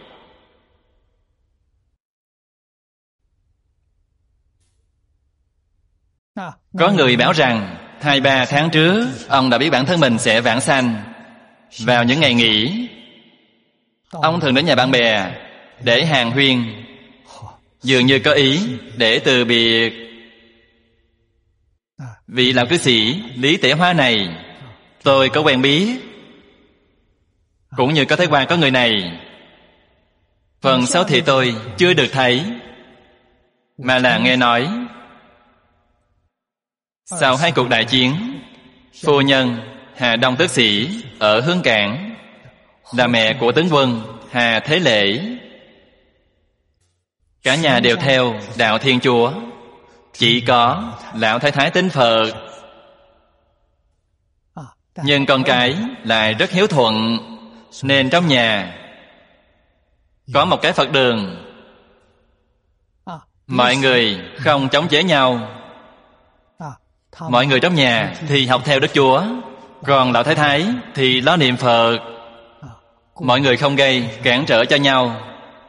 Có người bảo rằng 2-3 tháng trước ông đã biết bản thân mình sẽ vãng sanh. Vào những ngày nghỉ, ông thường đến nhà bạn bè để hàn huyên, dường như có ý để từ biệt. Vị lão cư sĩ Lý Tể Hoa này tôi có quen biết, cũng như có thấy qua có người này. Phần sau thì tôi chưa được thấy, mà là nghe nói. Sau 2 cuộc đại chiến, phu nhân Hà Đông Tước Sĩ ở Hương Cảng là mẹ của tướng quân Hà Thế Lễ. Cả nhà đều theo đạo Thiên Chúa, chỉ có lão thái thái tín Phật. Nhưng con cái lại rất hiếu thuận, nên trong nhà có một cái Phật đường. Mọi người không chống chế nhau. Mọi người trong nhà thì học theo Đức Chúa, Còn lão thái thái thì lo niệm Phật. Mọi người không gây cản trở cho nhau.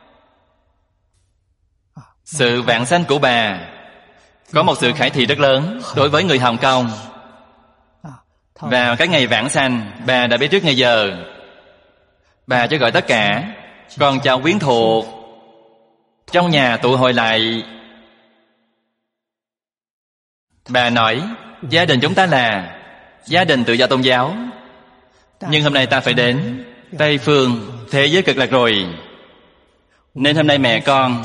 Sự vãng sanh của bà có một sự khải thị rất lớn đối với người Hồng Kông. Vào cái ngày vãng sanh, bà đã biết trước ngày giờ. Bà cho gọi tất cả con cháu quyến thuộc trong nhà tụ hội lại. Bà nói, gia đình chúng ta là gia đình tự do tôn giáo, nhưng hôm nay ta phải đến Tây Phương thế giới cực lạc rồi, nên hôm nay mẹ con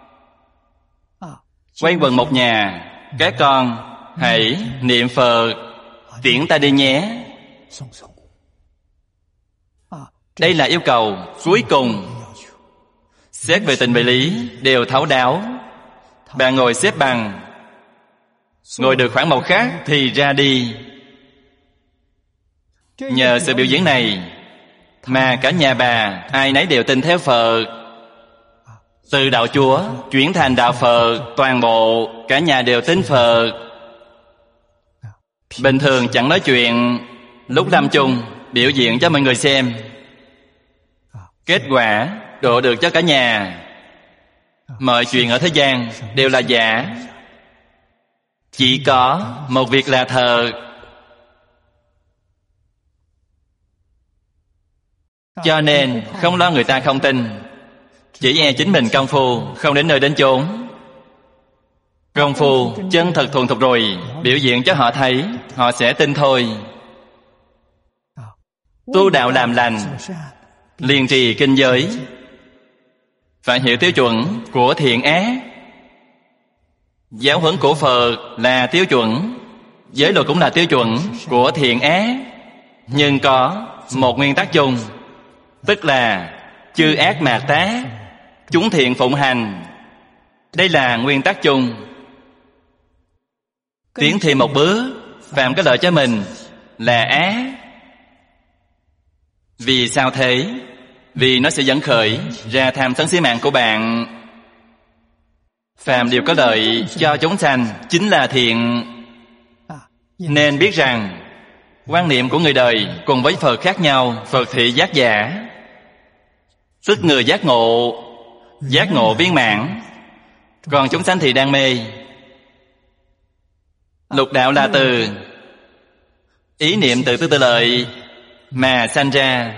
quay quần một nhà. Các con hãy niệm Phật tiễn ta đi nhé. Đây là yêu cầu cuối cùng. Xét về tình về lý đều thấu đáo. Bà ngồi xếp bằng, ngồi được khoảng một khắc thì ra đi. Nhờ sự biểu diễn này mà cả nhà bà ai nấy đều tin theo Phật. Từ đạo Chúa chuyển thành đạo Phật, toàn bộ cả nhà đều tin Phật. Bình thường chẳng nói chuyện, lúc lâm chung biểu diễn cho mọi người xem. Kết quả độ được cho cả nhà. Mọi chuyện ở thế gian đều là giả, chỉ có một việc là thật. Cho nên không lo người ta không tin, chỉ e chính mình công phu không đến nơi đến chốn. Công phu chân thật thuần thục rồi, biểu diễn cho họ thấy, họ sẽ tin thôi. Tu đạo làm lành, liền trì kinh giới, phải hiểu tiêu chuẩn của thiện ác. Giáo huấn của Phật là tiêu chuẩn, giới luật cũng là tiêu chuẩn của thiện ác. Nhưng có một nguyên tắc chung, tức là chư ác mạt tác, chúng thiện phụng hành. Đây là nguyên tắc chung. Tiến thêm một bước, phạm cái lợi cho mình là ác. Vì sao thế? Vì nó sẽ dẫn khởi ra tham sân si mạng của bạn. Phàm điều có lợi cho chúng sanh chính là thiện. Nên biết rằng quan niệm của người đời cùng với Phật khác nhau. Phật thị giác giả, tức người giác ngộ viên mãn. Còn chúng sanh thì đang mê. Lục đạo là từ ý niệm tự tư tự lợi mà sanh ra.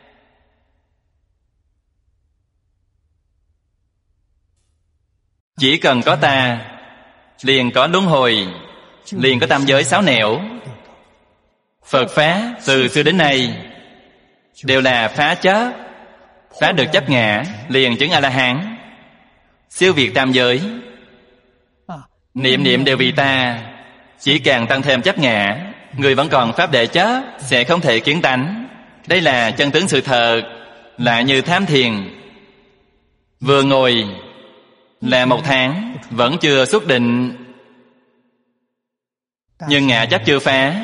Chỉ cần có ta, liền có luân hồi, liền có tam giới sáu nẻo. Phật phá từ xưa đến nay đều là phá chấp. Phá được chấp ngã, liền chứng A-la-hán, siêu việt tam giới. Niệm niệm đều vì ta, chỉ càng tăng thêm chấp ngã, người vẫn còn pháp đệ chấp, sẽ không thể kiến tánh. Đây là chân tướng sự thật. Lại như tham thiền, vừa ngồi là 1 tháng vẫn chưa xuất định, nhưng ngã chấp chưa phá.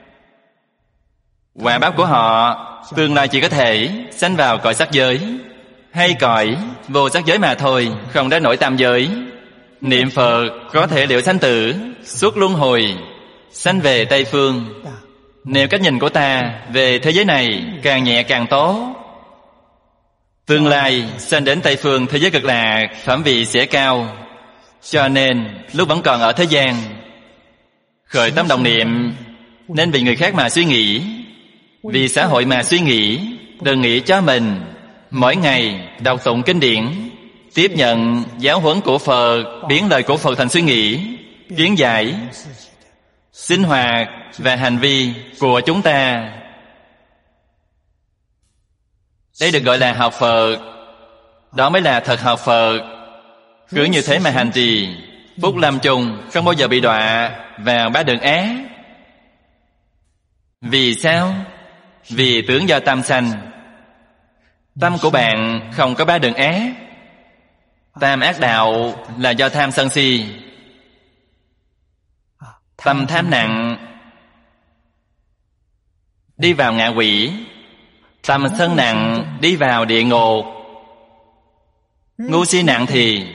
Quả báo của họ tương lai chỉ có thể sanh vào cõi sắc giới hay cõi vô sắc giới mà thôi, không đến nỗi tam giới. Niệm Phật có thể liệu sanh tử, xuất luân hồi, sanh về Tây Phương. Nếu cách nhìn của ta về thế giới này càng nhẹ càng tốt, tương lai sanh đến Tây Phương thế giới cực lạc, phẩm vị sẽ cao. Cho nên lúc vẫn còn ở thế gian, khởi tâm động niệm nên vì người khác mà suy nghĩ, vì xã hội mà suy nghĩ. Đừng nghĩ cho mình. Mỗi ngày đọc tụng kinh điển, tiếp nhận giáo huấn của Phật, biến lời của Phật thành suy nghĩ, kiến giải, sinh hoạt và hành vi của chúng ta. Đây được gọi là học Phật. Đó mới là thật học Phật. Cứ như thế mà hành trì, phúc lâm chung không bao giờ bị đọa vào 3 đường ác. Vì sao? Vì tướng do tâm sanh. Tâm của bạn không có 3 đường ác. Tam ác đạo là do tham sân si. Tâm tham nặng đi vào ngạ quỷ, tâm sân nặng đi vào địa ngục. Ngu si nặng thì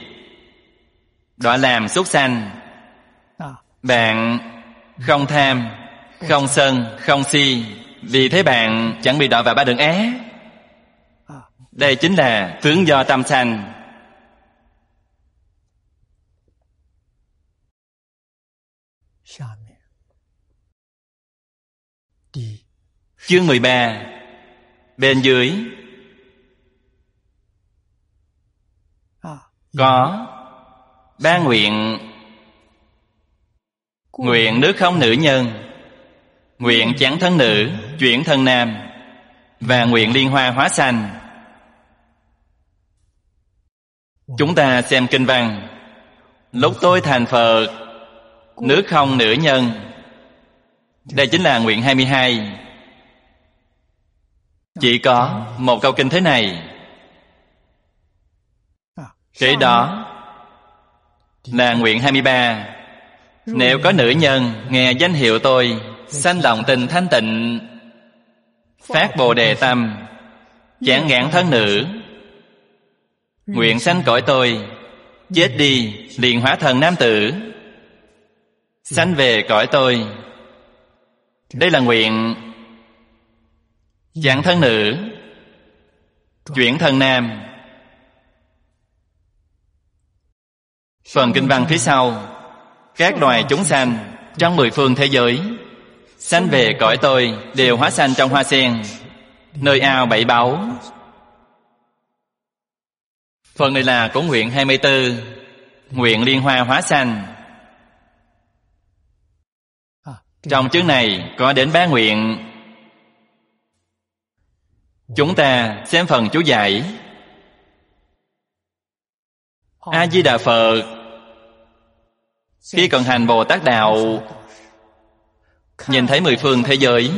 đọa làm súc sanh. Bạn không tham, không sân, không si. Vì thế bạn chẳng bị đọa vào ba đường ác. Đây chính là tướng do tâm sanh. Chương 13. Bên dưới có ba nguyện. Nguyện nước không nữ nhân, nguyện chán thân nữ, chuyển thân nam, và nguyện liên hoa hóa sanh. Chúng ta xem kinh văn. Lúc tôi thành Phật, nước không nữ nhân. Đây chính là nguyện 22. Chỉ có một câu kinh thế này. Kế đó là nguyện 23. Nếu có nữ nhân nghe danh hiệu tôi, sanh lòng tình thanh tịnh, phát Bồ Đề tâm, chán ngán thân nữ, nguyện sanh cõi tôi, chết đi liền hóa thân nam tử, sanh về cõi tôi. Đây là nguyện chán thân nữ, chuyển thân nam. Phần kinh văn phía sau. Các loài chúng sanh trong 10 phương thế giới, sanh về cõi tôi đều hóa sanh trong hoa sen, nơi ao bảy báu. Phần này là của nguyện 24, nguyện liên hoa hóa sanh. Trong chương này có đến 3 nguyện. Chúng ta xem phần chú giải. A Di Đà Phật khi còn hành Bồ Tát đạo, nhìn thấy 10 phương thế giới,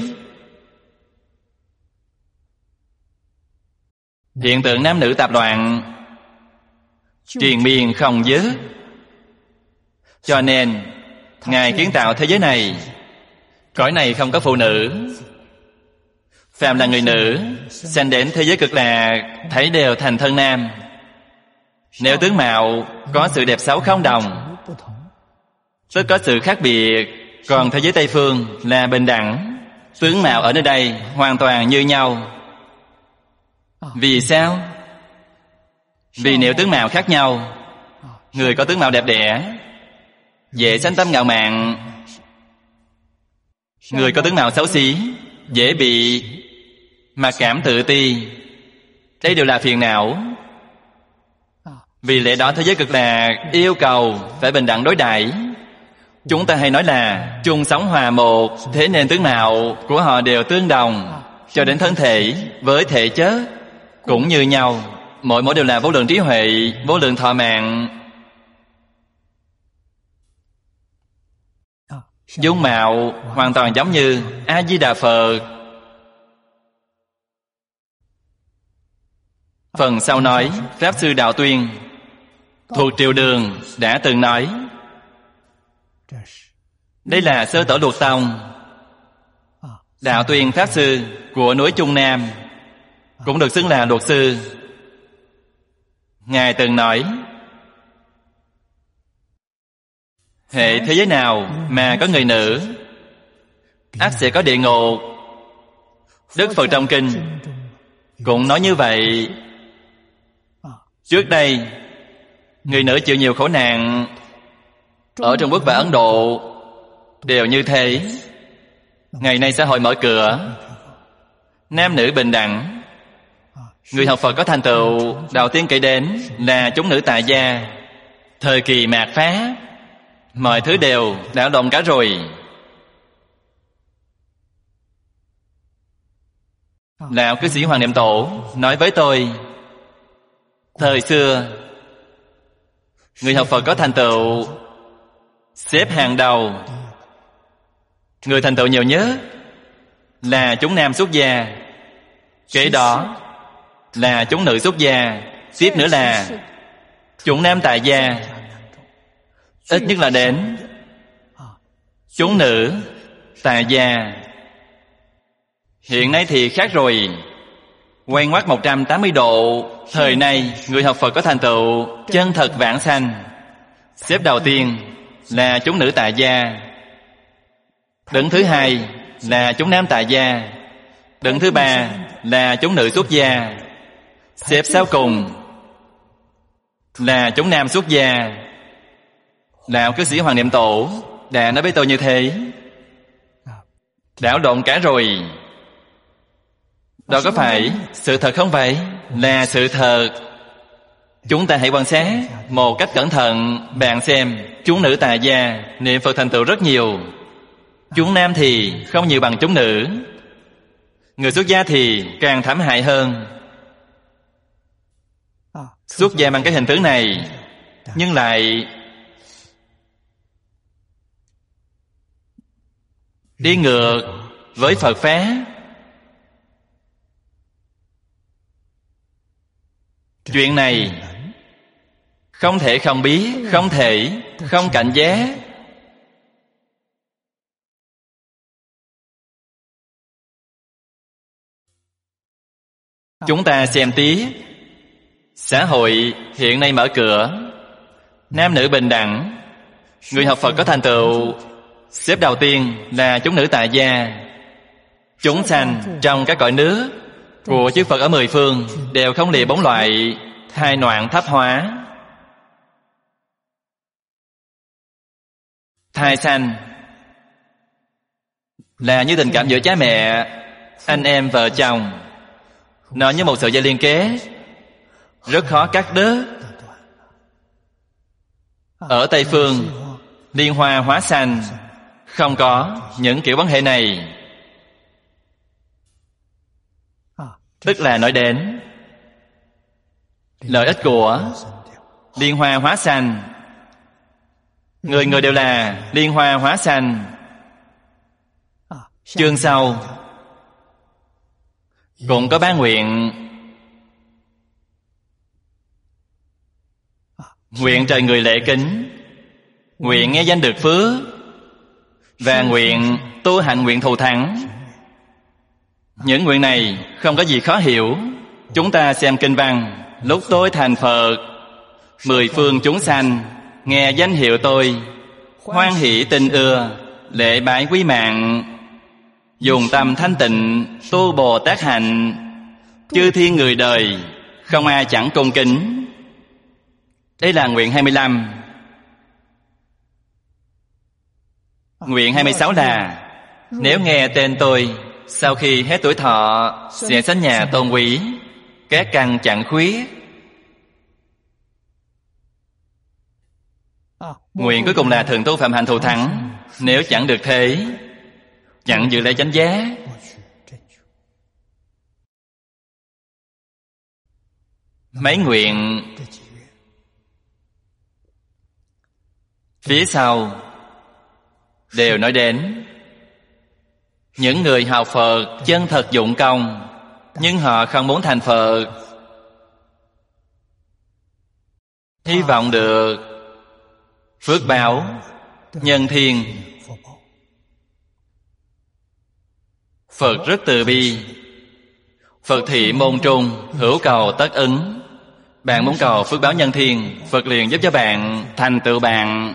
hiện tượng nam nữ tạp loạn, triền miên không dứt. Cho nên Ngài kiến tạo thế giới này. Cõi này không có phụ nữ. Phàm là người nữ sanh đến thế giới Cực Lạc, thấy đều thành thân nam. Nếu tướng mạo có sự đẹp xấu không đồng, tức có sự khác biệt. Còn thế giới Tây Phương là bình đẳng, tướng mạo ở nơi đây hoàn toàn như nhau. Vì sao? Vì nếu tướng mạo khác nhau, người có tướng mạo đẹp đẽ dễ sanh tâm ngạo mạn, người có tướng mạo xấu xí dễ bị mặc cảm tự ti. Đây đều là phiền não. Vì lẽ đó thế giới Cực Lạc yêu cầu phải bình đẳng đối đãi. Chúng ta hay nói là chung sống hòa một, thế nên tướng mạo của họ đều tương đồng, cho đến thân thể với thể chất cũng như nhau. Mỗi đều là vô lượng trí huệ, vô lượng thọ mạng. Dung mạo hoàn toàn giống như A Di Đà Phật. Phần sau nói Pháp Sư Đạo Tuyên thuộc Triều Đường đã từng nói. Đây là sơ tổ luật tông. Đạo Tuyên Pháp Sư của núi Trung Nam, cũng được xưng là luật sư. Ngài từng nói, hệ thế giới nào mà có người nữ, ắt sẽ có địa ngục. Đức Phật trong kinh cũng nói như vậy. Trước đây người nữ chịu nhiều khổ nạn. Ở Trung Quốc và Ấn Độ đều như thế. Ngày nay xã hội mở cửa, nam nữ bình đẳng. Người học Phật có thành tựu đầu tiên kể đến là chúng nữ tại gia. Thời kỳ mạt Pháp, mọi thứ đều đảo lộn cả rồi. Lão cư sĩ Hoàng Niệm Tổ nói với tôi, thời xưa người học Phật có thành tựu xếp hàng đầu. Người thành tựu nhiều nhất là chúng nam xuất gia, kế đó là chúng nữ xuất gia, tiếp nữa là chúng nam tại gia, ít nhất là đến chúng nữ tại gia. Hiện nay thì khác rồi, quay ngoắt 180 độ. Thời nay người học Phật có thành tựu chân thật vãng sanh, xếp đầu tiên là chúng nữ tại gia. Đấng thứ hai là chúng nam tại gia. Đấng thứ ba là chúng nữ xuất gia. Xếp sau cùng là chúng nam xuất gia. Lão cư sĩ Hoàng Niệm Tổ đã nói với tôi như thế. Đảo lộn cả rồi. Đó có phải sự thật không vậy? Là sự thật. Chúng ta hãy quan sát một cách cẩn thận. Bạn xem, chúng nữ tại gia niệm Phật thành tựu rất nhiều. Chúng nam thì không nhiều bằng chúng nữ. Người xuất gia thì càng thảm hại hơn. Xuất gia bằng cái hình tướng này, nhưng lại đi ngược với Phật Pháp. Chuyện này không thể không biết, không thể không cảnh giác. Chúng ta xem tiếp. Xã hội hiện nay mở cửa, nam nữ bình đẳng. Người học Phật có thành tựu xếp đầu tiên là chúng nữ tại gia. Chúng sanh trong các cõi nước của chư Phật ở mười phương đều không lìa bốn loại thai noạn thấp hóa. Thai sanh là như tình cảm giữa cha mẹ, anh em, vợ chồng. Nó như một sợi dây liên kết, rất khó cắt đứt. Ở Tây Phương, liên hoa hóa sanh, không có những kiểu quan hệ này. Tức là nói đến lợi ích của liên hoa hóa sanh. Người người đều là liên hoa hóa sanh. Chương sau cũng có ba nguyện. Nguyện trời người lễ kính, nguyện nghe danh được phước, và nguyện tu hành nguyện thù thắng. Những nguyện này không có gì khó hiểu. Chúng ta xem kinh văn. Lúc tôi thành Phật, mười phương chúng sanh nghe danh hiệu tôi, hoan hỷ tình ưa, lễ bái quý mạng, dùng tâm thanh tịnh tu Bồ Tát hạnh, chư thiên người đời không ai chẳng cung kính. Đây là nguyện 25. Nguyện 26 là nếu nghe tên tôi, sau khi hết tuổi thọ sẽ sanh nhà tôn quý, các căn chẳng khuyết. Nguyện cuối cùng là thường tu phạm hạnh thù thắng. Nếu chẳng được thế, chẳng giữ lấy chánh giác. Mấy nguyện phía sau đều nói đến những người học Phật chân thật dụng công, nhưng họ không muốn thành Phật, hy vọng được phước báo nhân thiên. Phật rất từ bi. Phật thị môn trung, hữu cầu tất ứng. Bạn muốn cầu phước báo nhân thiên, Phật liền giúp cho bạn thành tựu bạn.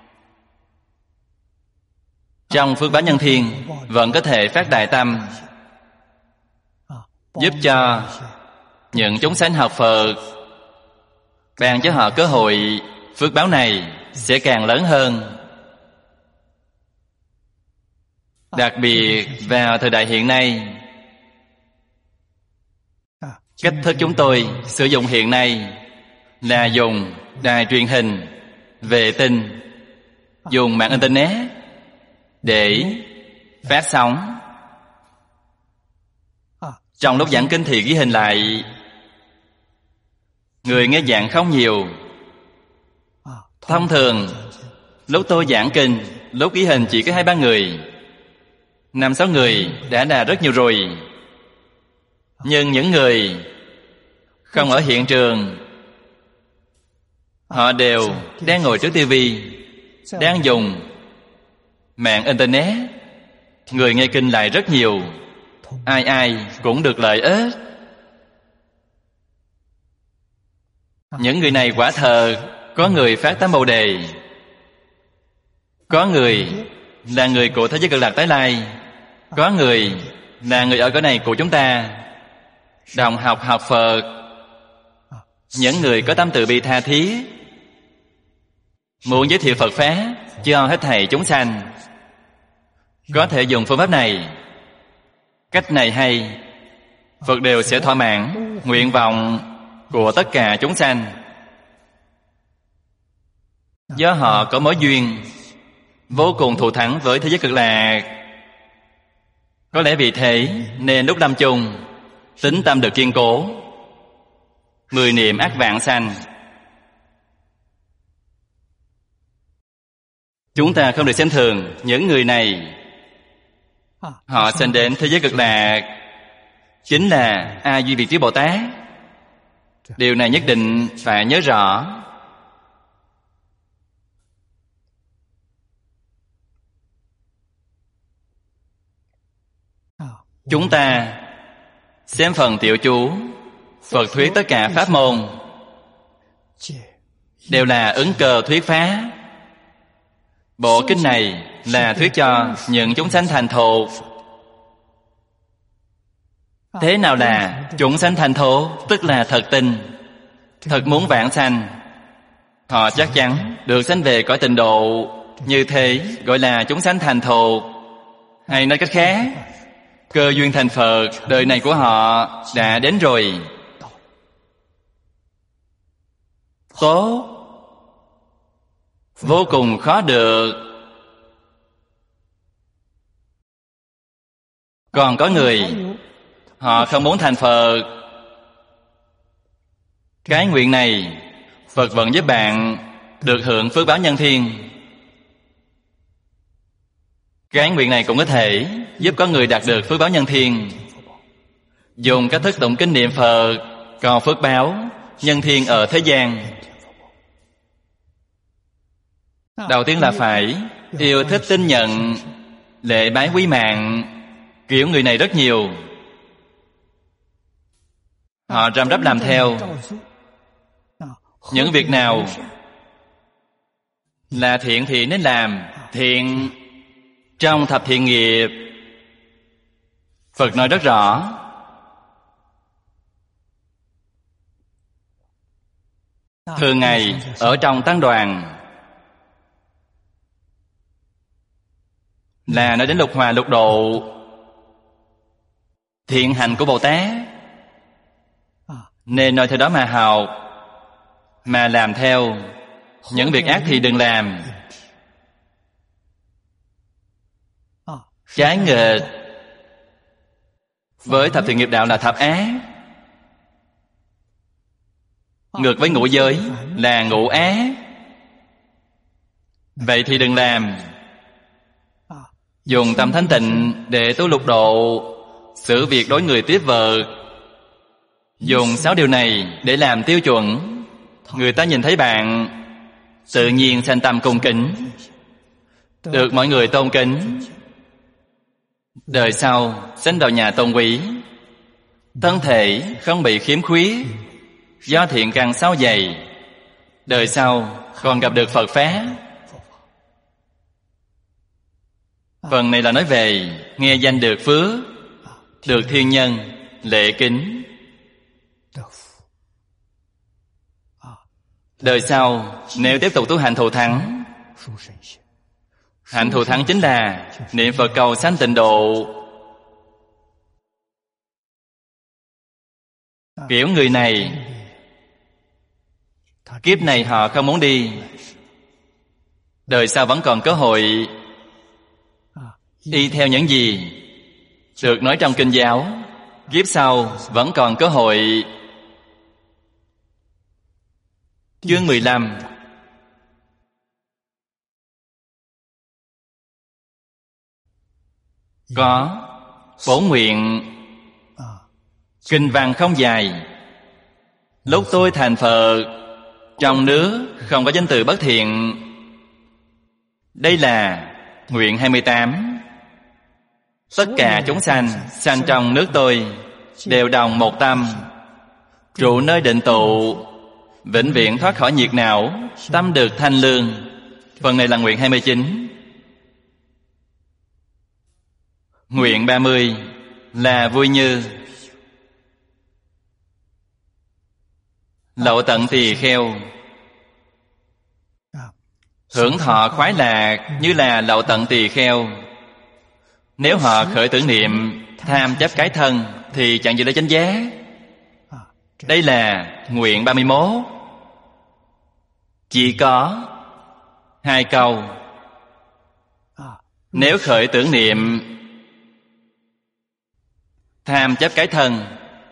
Trong phước báo nhân thiên vẫn có thể phát đại tâm, giúp cho những chúng sanh học Phật, ban cho họ cơ hội. Phước báo này sẽ càng lớn hơn. Đặc biệt vào thời đại hiện nay, cách thức chúng tôi sử dụng hiện nay là dùng đài truyền hình, vệ tinh, dùng mạng Internet để phát sóng. Trong lúc giảng kinh thì ghi hình lại. Người nghe giảng không nhiều. Thông thường lúc tôi giảng kinh, lúc ghi hình chỉ có 2-3 người, 5-6 người đã là rất nhiều rồi. Nhưng những người không ở hiện trường, họ đều đang ngồi trước tivi, đang dùng mạng Internet. Người nghe kinh lại rất nhiều. Ai ai cũng được lợi ích. Những người này quả thật có người phát tâm Bồ Đề, có người là người của thế giới Cực Lạc tái lai, có người là người ở cõi này của chúng ta, đồng học học Phật. Những người có tâm từ bi tha thiết, muốn giới thiệu Phật Pháp cho hết thảy chúng sanh, có thể dùng phương pháp này. Cách này hay, Phật đều sẽ thỏa mãn nguyện vọng của tất cả chúng sanh. Do họ có mối duyên vô cùng thù thắng với thế giới Cực Lạc. Có lẽ vì thế nên lúc lâm chung, tín tâm được kiên cố, 10 niệm ắt vãng sanh. Chúng ta không được xem thường những người này. Họ sinh đến thế giới Cực Lạc chính là A Duy Việt Trí Bồ Tát. Điều này nhất định phải nhớ rõ. Chúng ta xem phần tiểu chú Phật thuyết tất cả pháp môn đều là ứng cơ thuyết pháp. Bộ kinh này là thuyết cho những chúng sanh thành thục. Thế nào là chúng sanh thành thục? Tức là thật tin, thật muốn vãng sanh. Họ chắc chắn được sanh về cõi tịnh độ. Như thế gọi là chúng sanh thành thục. Hay nói cách khác, cơ duyên thành Phật đời này của họ đã đến rồi. Tốt, vô cùng khó được. Còn có người họ không muốn thành Phật. Cái nguyện này Phật vẫn giúp bạn được hưởng phước báo nhân thiên. Cái nguyện này cũng có thể giúp có người đạt được phước báo nhân thiên. Dùng cách thức tụng kinh niệm Phật cầu phước báo nhân thiên ở thế gian. Đầu tiên là phải yêu thích tin nhận, lễ bái quý mạng. Kiểu người này rất nhiều. Họ răm rắp làm theo. Những việc nào là thiện thì nên làm. Thiện trong thập thiện nghiệp, Phật nói rất rõ. Thường ngày ở trong tăng đoàn là nói đến lục hòa lục độ, thiện hành của Bồ Tát. Nên nói theo đó mà học, mà làm theo. Những việc ác thì đừng làm. Trái nghịch với thập thiện nghiệp đạo là thập ác. Ngược với ngũ giới là ngũ ác. Vậy thì đừng làm. Dùng tâm thanh tịnh để tu lục độ, xử việc đối người tiếp vật. Dùng 6 điều này để làm tiêu chuẩn. Người ta nhìn thấy bạn tự nhiên sanh tâm cung kính, được mọi người tôn kính. Đời sau sanh vào nhà tôn quý, thân thể không bị khiếm khuyết, do thiện căn sâu dày. Đời sau còn gặp được Phật Pháp. Phần này là nói về nghe danh được phước, được thiên nhân lễ kính. Đời sau nếu tiếp tục tu hành thù thắng, hạnh thù thắng chính là niệm Phật cầu sanh tịnh độ. Kiểu người này kiếp này họ không muốn đi, đời sau vẫn còn cơ hội. Y theo những gì được nói trong kinh giáo, kiếp sau vẫn còn cơ hội. Chương 15. Có 4 nguyện. Kinh văn không dài. Lúc tôi thành Phật, trong nước không có danh từ bất thiện. Đây là nguyện 28. Tất cả chúng sanh sanh trong nước tôi đều đồng một tâm, trụ nơi định tụ, vĩnh viễn thoát khỏi nhiệt não, tâm được thanh lương. Phần này là nguyện 29. Nguyện 30 là vui như lậu tận tỳ kheo, hưởng thọ khoái lạc như là lậu tận tỳ kheo. Nếu họ khởi tưởng niệm tham chấp cái thân thì chẳng giữ lấy chánh giác. Đây là nguyện 31. Chỉ có 2 câu. Nếu khởi tưởng niệm tham chấp cái thân,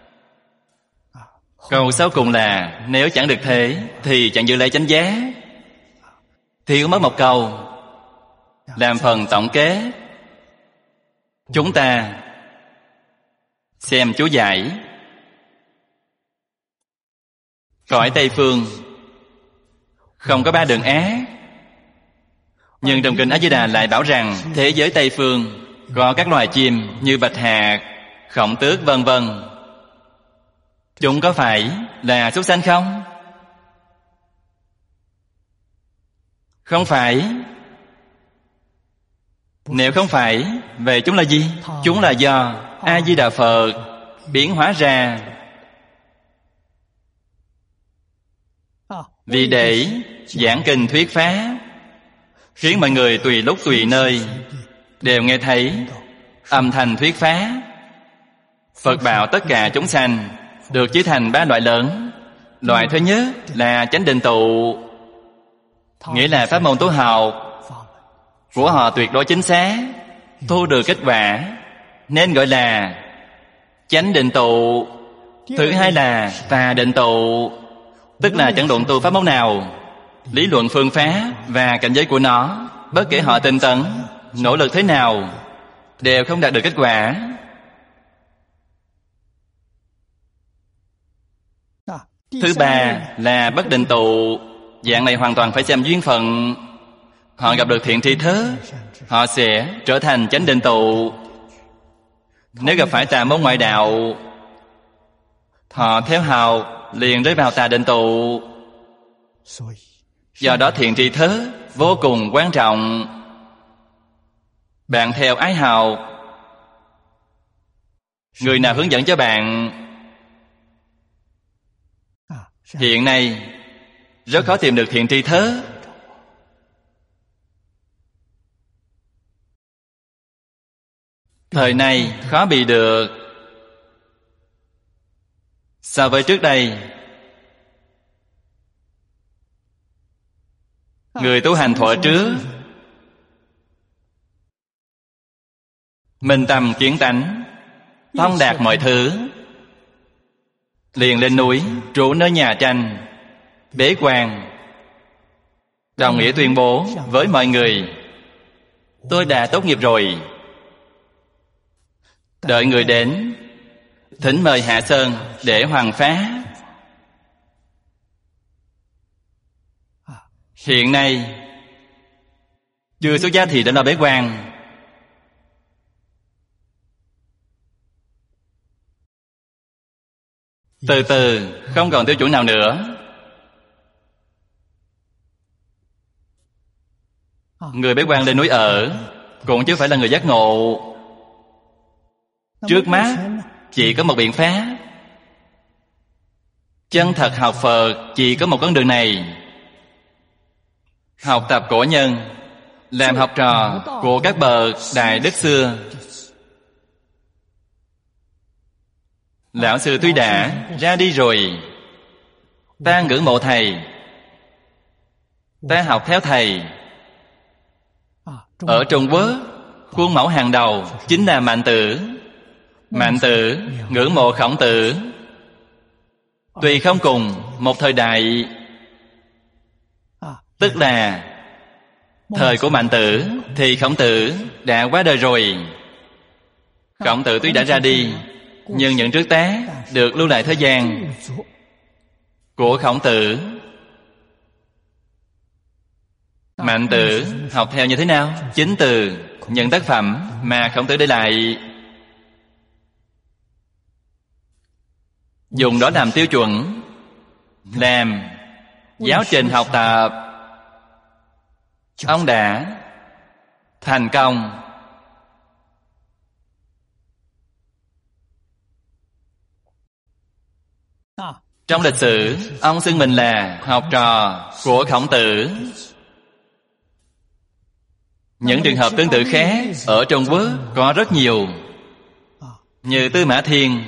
câu sau cùng là nếu chẳng được thế thì chẳng giữ lấy chánh giác. Thiếu mất một câu. Làm phần tổng kết, chúng ta xem chú giải. Cõi Tây Phương không có 3 đường ác, nhưng trong kinh A Di Đà lại bảo rằng thế giới Tây Phương có các loài chim như bạch hạc, khổng tước vân vân. Chúng có phải là súc sanh không? Không phải. Nếu không phải, vậy chúng là gì? Chúng là do A Di Đà Phật biến hóa ra, vì để giảng kinh thuyết pháp, khiến mọi người tùy lúc tùy nơi đều nghe thấy âm thanh thuyết pháp. Phật bảo tất cả chúng sanh được chia thành 3 loại lớn. Loại thứ nhất là chánh định tụ, nghĩa là pháp môn tu học của họ tuyệt đối chính xác, thu được kết quả, nên gọi là chánh định tụ. Thứ hai là tà định tụ, tức là chẳng luận tu pháp môn nào, lý luận phương pháp và cảnh giới của nó, bất kể họ tinh tấn, nỗ lực thế nào, đều không đạt được kết quả. Thứ ba là bất định tụ. Dạng này hoàn toàn phải xem duyên phận. Họ gặp được thiện tri thức, họ sẽ trở thành chánh định tụ. Nếu gặp phải tà môn ngoại đạo, họ theo hào liền rơi vào tà định tụ. Do đó thiện tri thức vô cùng quan trọng. Bạn theo ái hào, người nào hướng dẫn cho bạn? Hiện nay rất khó tìm được thiện tri thức. Thời nay khó bị được. So với trước đây, người tu hành thuở trước minh tâm kiến tánh, thông đạt mọi thứ, liền lên núi trụ nơi nhà tranh, bế quan, đồng nghĩa tuyên bố với mọi người: tôi đã tốt nghiệp rồi. Đợi người đến, thỉnh mời hạ sơn để hoằng pháp. Hiện nay chưa xuất gia thì đã là bế quan. Từ từ không còn tiêu chuẩn nào nữa. Người bế quan lên núi ở cũng chứ phải là người giác ngộ. Trước mắt chỉ có một biện pháp. Chân thật học Phật chỉ có một con đường này. Học tập cổ nhân, làm học trò của các bậc đại đức xưa. Lão sư tuy đã ra đi rồi, ta ngưỡng mộ thầy, ta học theo thầy. Ở Trung Quốc, khuôn mẫu hàng đầu chính là Mạnh Tử. Mạnh Tử ngưỡng mộ Khổng Tử. Tuy không cùng một thời đại, tức là thời của Mạnh Tử thì Khổng Tử đã qua đời rồi. Khổng Tử tuy đã ra đi, nhưng những trước tác được lưu lại thời gian của Khổng Tử. Mạnh Tử học theo như thế nào? Chính từ những tác phẩm mà Khổng Tử để lại, dùng đó làm tiêu chuẩn, làm giáo trình học tập. Ông đã thành công. Trong lịch sử, ông xưng mình là học trò của Khổng Tử. Những trường hợp tương tự khác ở Trung Quốc có rất nhiều, như Tư Mã Thiên.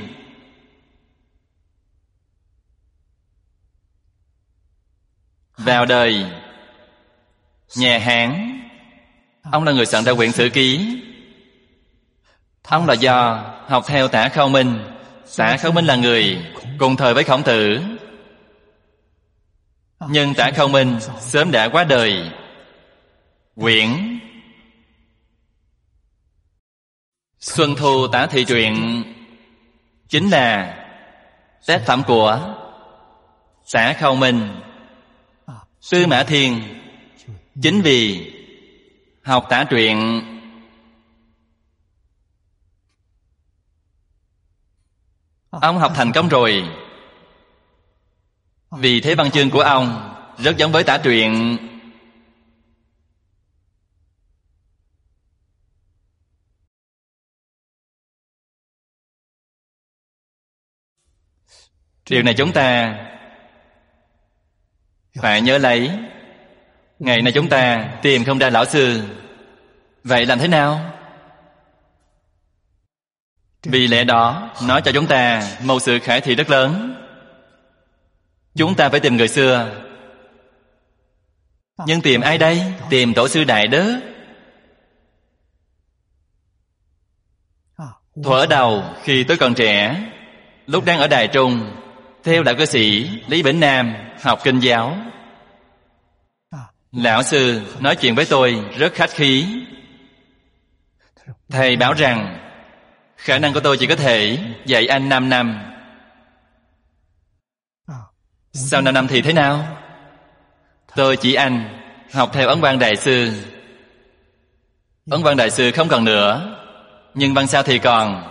Vào đời nhà Hán, ông là người soạn ra quyển Sử Ký. Ông là do học theo Tả Khâu Minh. Tả Khâu Minh là người cùng thời với Khổng Tử, nhưng Tả Khâu Minh sớm đã qua đời. Quyển Xuân Thu Tả Thị Truyện chính là tác phẩm của Tả Khâu Minh. Tư Mã Thiên chính vì học tả truyện, ông học thành công rồi. Vì thế văn chương của ông rất giống với tả truyện. Điều này chúng ta phải nhớ lấy. Ngày nay chúng ta tìm không ra lão sư, vậy làm thế nào? Vì lẽ đó nói cho chúng ta một sự khải thị rất lớn. Chúng ta phải tìm người xưa. Nhưng tìm ai đây? Tìm tổ sư Đại Đức. Thuở đầu khi tôi còn trẻ, lúc đang ở Đài Trung, theo đạo cư sĩ Lý Bỉnh Nam học kinh giáo, lão sư nói chuyện với tôi rất khách khí. Thầy bảo rằng khả năng của tôi chỉ có thể dạy anh 5 năm. Sau 5 năm thì thế nào? Tôi chỉ anh học theo Ấn Quang Đại Sư. Ấn Quang Đại Sư không còn nữa, nhưng văn sao thì còn.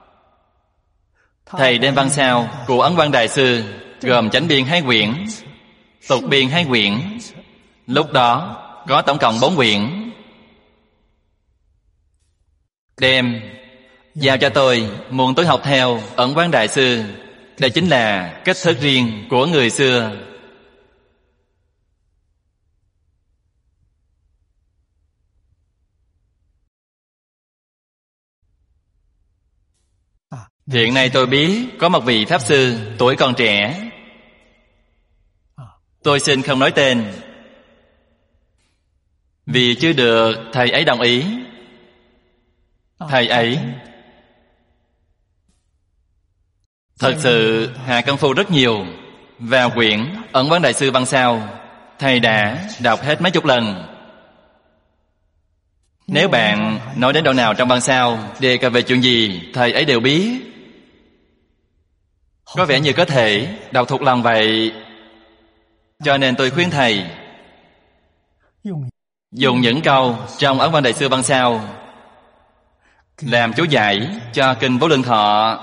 Thầy đem văn sao của Ấn Quang Đại Sư gồm chánh biên 2 quyển, tục biên 2 quyển. Lúc đó có tổng cộng 4 quyển. Đem giao cho tôi, muốn tôi học theo Ấn Quang Đại Sư. Đây chính là cách thức riêng của người xưa. Hiện nay tôi biết có một vị Pháp Sư tuổi còn trẻ. Tôi xin không nói tên, vì chưa được thầy ấy đồng ý. Thầy ấy thật sự hạ công phu rất nhiều. Vào quyển Ấn Quang Đại Sư văn sao, thầy đã đọc hết mấy chục lần. Nếu bạn nói đến đoạn nào trong văn sao, đề cập về chuyện gì, thầy ấy đều biết. Có vẻ như có thể đọc thuộc lòng vậy. Cho nên tôi khuyên thầy dùng những câu trong Ấn Quang Đại Sư văn sao làm chú giải cho kinh Vô Lượng Thọ.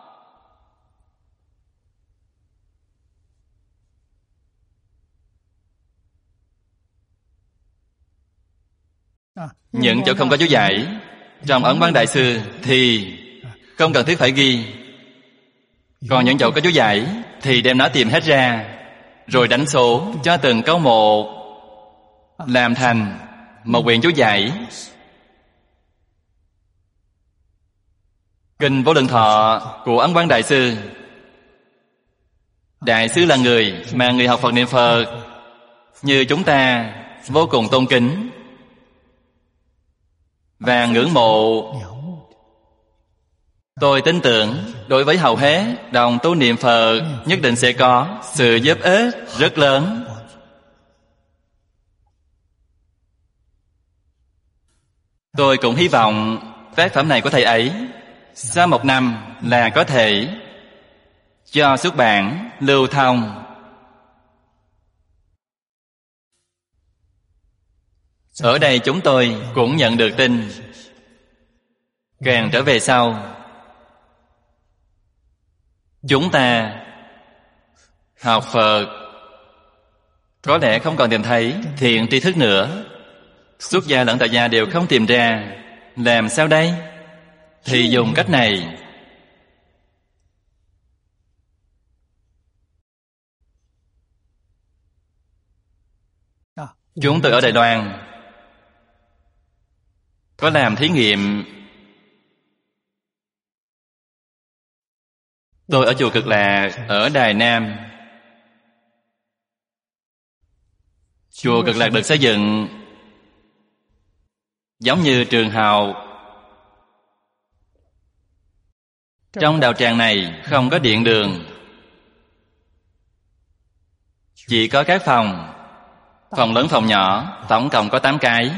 Những chỗ không có chú giải trong Ấn Quang Đại Sư thì không cần thiết phải ghi. Còn những chỗ có chú giải thì đem nó tìm hết ra, rồi đánh số cho từng câu một, làm thành một quyển chú giải. Kinh Vô Lượng Thọ của Ấn Quang Đại Sư. Đại sư là người mà người học Phật niệm Phật như chúng ta vô cùng tôn kính và ngưỡng mộ. Tôi tin tưởng đối với hầu hết đồng tu niệm Phật nhất định sẽ có sự giúp ích rất lớn. Tôi cũng hy vọng tác phẩm này của thầy ấy sau 1 năm là có thể cho xuất bản lưu thông. Ở đây chúng tôi cũng nhận được tin, càng trở về sau, chúng ta học Phật có lẽ không còn tìm thấy thiện tri thức nữa. Xuất gia lẫn tại gia đều không tìm ra. Làm sao đây? Thì dùng cách này. Chúng tôi ở Đài Loan có làm thí nghiệm. Tôi ở chùa Cực Lạc ở Đài Nam. Chùa Cực Lạc được xây dựng giống như trường học. Trong đạo tràng này không có điện đường, chỉ có các phòng. Phòng lớn phòng nhỏ, tổng cộng có 8 cái.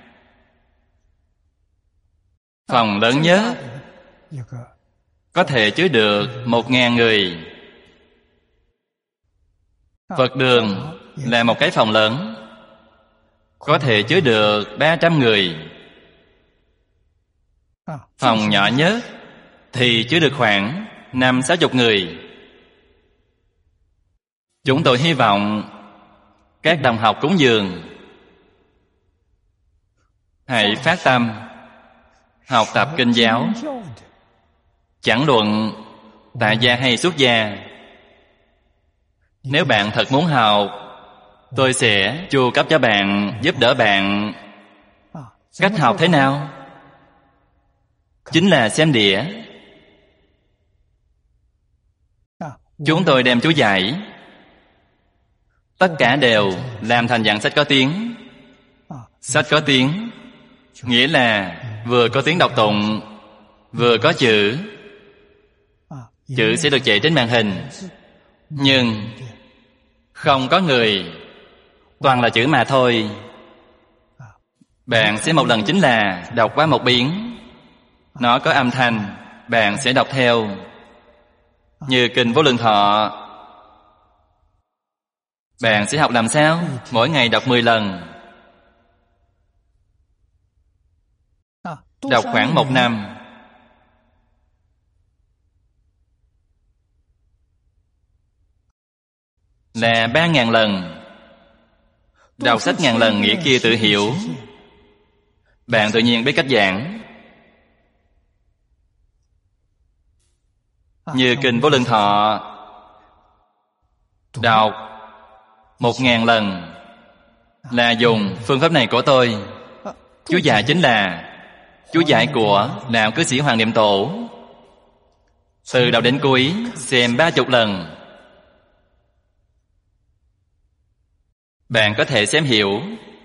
Phòng lớn nhất có thể chứa được 1.000 người. Phật đường là một cái phòng lớn, có thể chứa được 300 người. Phòng nhỏ nhất thì chứa được khoảng 50-60 người. Chúng tôi hy vọng các đồng học cúng dường hãy phát tâm học tập kinh giáo, chẳng luận tại gia hay xuất gia. Nếu bạn thật muốn học, tôi sẽ chu cấp cho bạn, giúp đỡ bạn. Cách học thế nào? Chính là xem đĩa. Chúng tôi đem chú giải, tất cả đều làm thành dạng sách có tiếng. Sách có tiếng nghĩa là vừa có tiếng đọc tụng, vừa có chữ. Chữ sẽ được chạy trên màn hình, nhưng không có người, toàn là chữ mà thôi. Bạn sẽ một lần chính là đọc qua một biến. Nó có âm thanh, bạn sẽ đọc theo. Như kinh Vô Lượng Thọ, bạn sẽ học làm sao? Mỗi ngày đọc 10 lần. Đọc khoảng 1 năm. Là 3.000 lần. Đọc sách 1.000 lần nghĩa kia tự hiểu. Bạn tự nhiên biết cách giảng. Như kinh Vô Lượng Thọ, đọc 1.000 lần là dùng phương pháp này của tôi. Chú giải chính là chú giải của Đạo Cư Sĩ Hoàng Niệm Tổ. Từ đầu đến cuối xem 30 lần. Bạn có thể xem hiểu.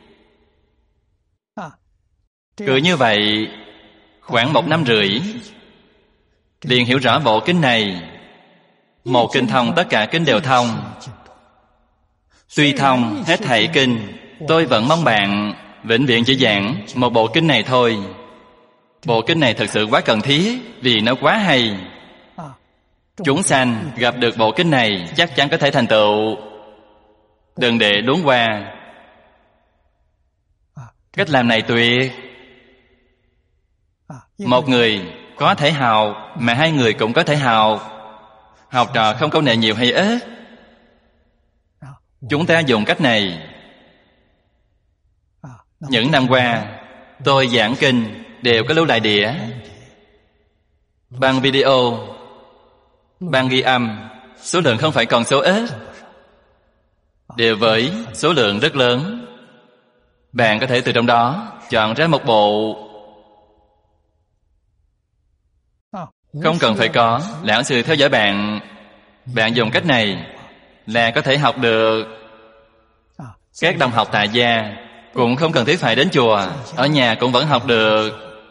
Cứ như vậy khoảng 1 năm rưỡi liền hiểu rõ bộ kinh này. Một kinh thông, tất cả kinh đều thông. Tuy thông hết thảy kinh, tôi vẫn mong bạn vĩnh viễn chỉ giảng một bộ kinh này thôi. Bộ kinh này thực sự quá cần thiết, vì nó quá hay. Chúng sanh gặp được bộ kinh này chắc chắn có thể thành tựu. Đừng để luống qua. Cách làm này tuyệt. Một người có thể học, mà 2 người cũng có thể học. Học trò không câu nệ nhiều hay ít. Chúng ta dùng cách này. Những năm qua tôi giảng kinh đều có lưu lại đĩa, băng video, băng ghi âm. Số lượng không phải còn số ít, đều với số lượng rất lớn. Bạn có thể từ trong đó chọn ra một bộ. Không cần phải có lão sư theo dõi bạn. Bạn dùng cách này là có thể học được. Các đồng học tại gia cũng không cần thiết phải đến chùa, ở nhà cũng vẫn học được.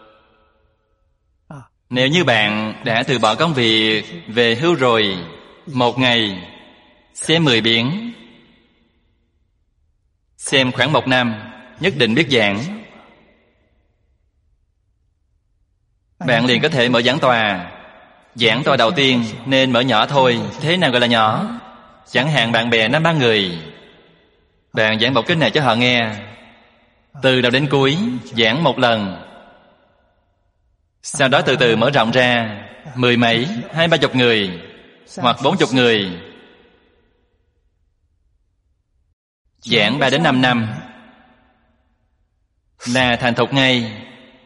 Nếu như bạn đã từ bỏ công việc, về hưu rồi, một ngày xem 10 biến, xem khoảng 1 năm, nhất định biết giảng. Bạn liền có thể mở giảng tòa. Giảng tòa đầu tiên nên mở nhỏ thôi. Thế nào gọi là nhỏ? Chẳng hạn bạn bè 5-3 người, bạn giảng bộ kinh này cho họ nghe. Từ đầu đến cuối giảng 1 lần. Sau đó từ từ mở rộng ra, 10 mấy, 20-30 người, hoặc 40 người. Giảng 3 đến 5 năm là thành thục ngay.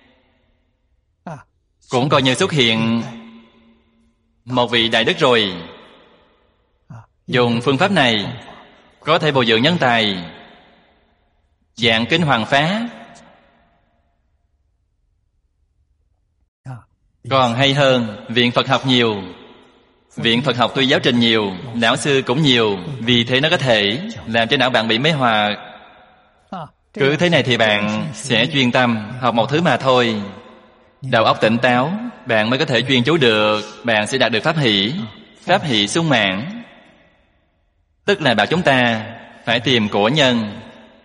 Cũng coi như xuất hiện một vị đại đức rồi. Dùng phương pháp này có thể bồi dưỡng nhân tài. Giảng kinh Hoàng Pháp còn hay hơn. Viện Phật học nhiều. Viện Phật học tuy giáo trình nhiều, lão sư cũng nhiều, vì thế nó có thể làm cho não bạn bị mê hoặc. Cứ thế này thì bạn sẽ chuyên tâm học một thứ mà thôi. Đầu óc tỉnh táo, bạn mới có thể chuyên chú được. Bạn sẽ đạt được pháp hỷ. Pháp hỷ sung mãn, tức là bảo chúng ta phải tìm cổ nhân.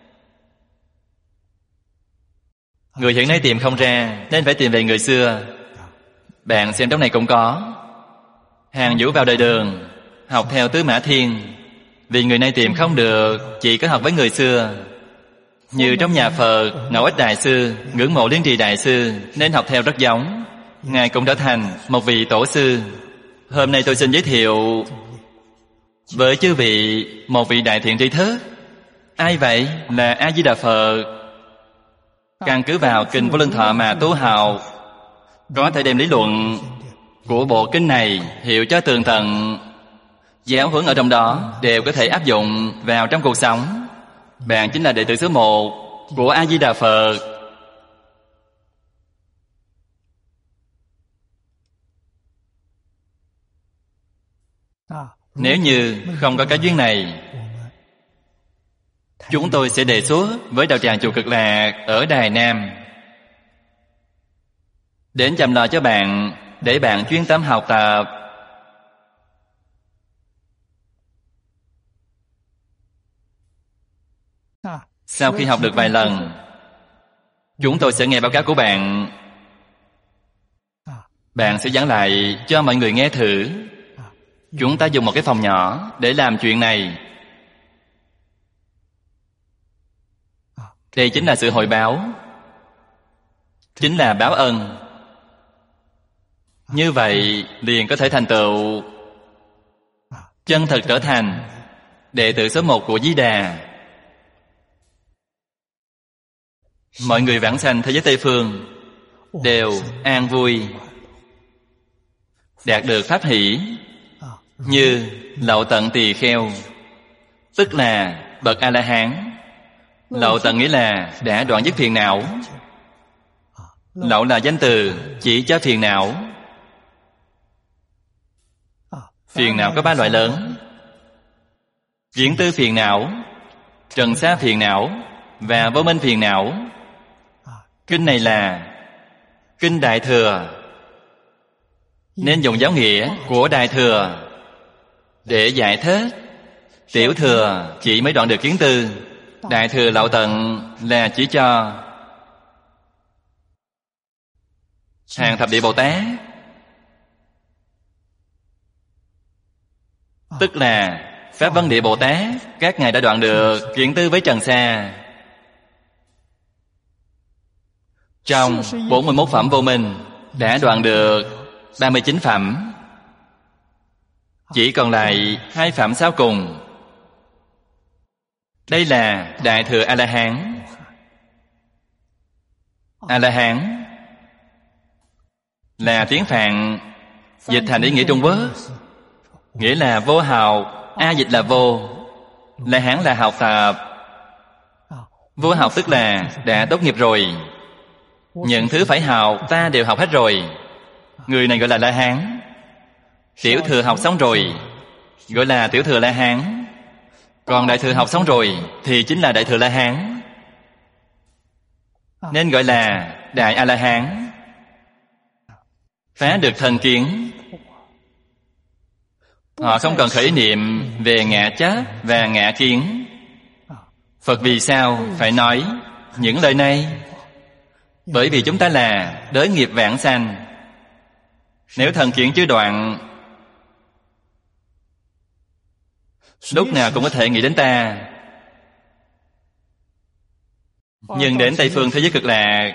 Người hiện nay tìm không ra, nên phải tìm về người xưa. Bạn xem trong này cũng có. Hàng Vũ vào đời Đường, học theo Tứ Mã Thiên. Vì người nay tìm không được, chỉ có học với người xưa. Như trong nhà Phật, Ngẫu Ích Đại Sư, ngưỡng mộ Liên Trì Đại Sư, nên học theo rất giống. Ngài cũng trở thành một vị tổ sư. Hôm nay tôi xin giới thiệu với chư vị một vị đại thiện tri thức. Ai vậy? Là A Di Đà Phật. Căn cứ vào kinh Vô Lượng Thọ mà tu học, có thể đem lý luận của bộ kinh này hiểu cho tường tận. Giáo huấn ở trong đó đều có thể áp dụng vào trong cuộc sống. Bạn chính là đệ tử số 1 của A Di Đà Phật. Nếu như không có cái duyên này, chúng tôi sẽ đề xuất với đạo tràng Chùa Cực Lạc ở Đài Nam đến chăm lo cho bạn, để bạn chuyên tâm học tập. Sau khi học được vài lần, chúng tôi sẽ nghe báo cáo của bạn. Bạn sẽ giảng lại cho mọi người nghe thử. Chúng ta dùng một cái phòng nhỏ để làm chuyện này. Đây chính là sự hồi báo, chính là báo ân. Như vậy liền có thể thành tựu chân thực trở thành đệ tử số 1 của Di Đà. Mọi người vãng sanh thế giới Tây Phương đều an vui, đạt được pháp hỷ. Như Lậu Tận Tỳ Kheo, tức là bậc A-la-hán. Lậu tận nghĩa là đã đoạn dứt phiền não. Lậu là danh từ chỉ cho phiền não. Phiền não có 3 loại lớn: viễn tư phiền não, trần sa phiền não và vô minh phiền não. Kinh này là Kinh Đại Thừa, nên dùng giáo nghĩa của Đại Thừa để giải thích. Tiểu Thừa chỉ mới đoạn được kiến tư. Đại Thừa Lậu Tận là chỉ cho hàng thập địa Bồ Tát, tức là Pháp Vân Địa Bồ Tát. Các ngài đã đoạn được kiến tư với trần sa. Trong 41 phẩm vô minh đã đoạn được 39 phẩm. Chỉ còn lại 2 phẩm sau cùng. Đây là Đại Thừa A-la-hán. A-la-hán là tiếng Phạn, dịch thành ý nghĩa Trung Quốc, nghĩa là vô học. A dịch là vô, La-hán là học tập. Vô học tức là đã tốt nghiệp rồi, những thứ phải học ta đều học hết rồi. Người này gọi là La-hán. Tiểu Thừa học xong rồi gọi là Tiểu Thừa La-hán. Còn Đại Thừa học xong rồi thì chính là Đại Thừa La-hán, nên gọi là Đại A-la-hán. Phá được thân kiến. Họ không còn khởi niệm về ngã chấp và ngã kiến. Phật vì sao phải nói những lời này? Bởi vì chúng ta là đới nghiệp vãng sanh. Nếu thân kiến chưa đoạn, lúc nào cũng có thể nghĩ đến ta. Nhưng đến Tây Phương thế giới Cực Lạc,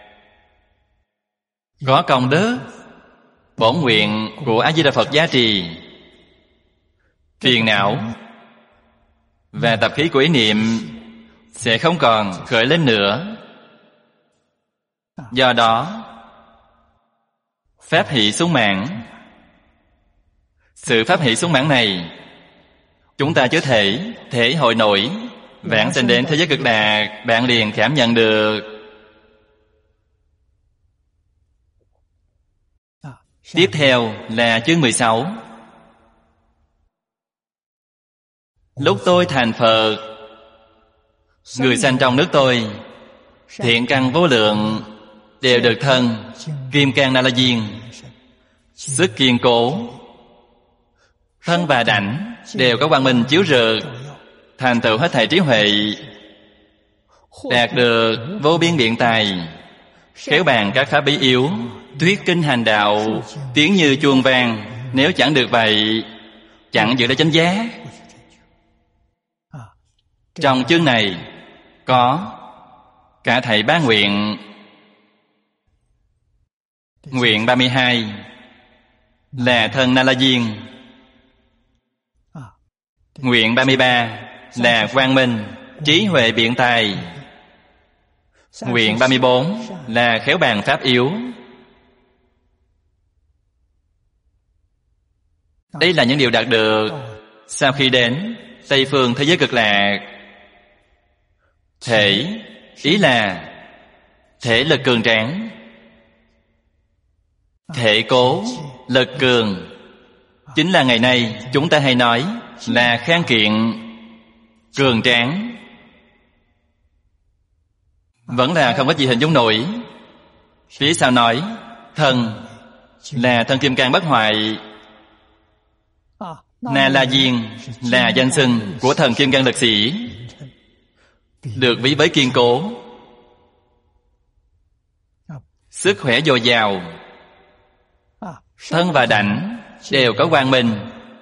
có công đức, bổn nguyện của A Di Đà Phật gia trì, phiền não và tập khí của ý niệm sẽ không còn khởi lên nữa. Do đó pháp hỷ sung mãn. Sự pháp hỷ sung mãn này chúng ta chưa thể hội nổi vãng sanh đến thế giới cực lạc, bạn liền cảm nhận được. Tiếp theo là chương 16. Lúc tôi thành Phật, người sanh trong nước tôi, thiện căn vô lượng, đều được thân Kim Cang Na La Diên, sức kiên cố. Thân và đảnh đều có quang minh chiếu rực, thành tựu hết thảy trí huệ, đạt được vô biên biện tài, khéo bàn các pháp bí yếu, thuyết kinh hành đạo, tiếng như chuông vang. Nếu chẳng được vậy, chẳng giữ được chánh giác. Trong chương này có cả thảy ba nguyện. Nguyện 32 là thân Na La Diên. Nguyện 33 là quang minh, trí huệ biện tài. Nguyện 34 là khéo bàn pháp yếu. Đây là những điều đạt được sau khi đến Tây phương thế giới cực lạc. Thể, ý là thể lực cường tráng. Thể cố, lực cường, chính là ngày nay chúng ta hay nói là khang kiện, cường tráng. Vẫn là không có gì hình dung nổi. Phía sau nói thân là thân kim cang bất hoại. Na La Diên là danh xưng của thần kim cang lực sĩ, được ví với kiên cố, sức khỏe dồi dào. Thân và đảnh đều có quang minh.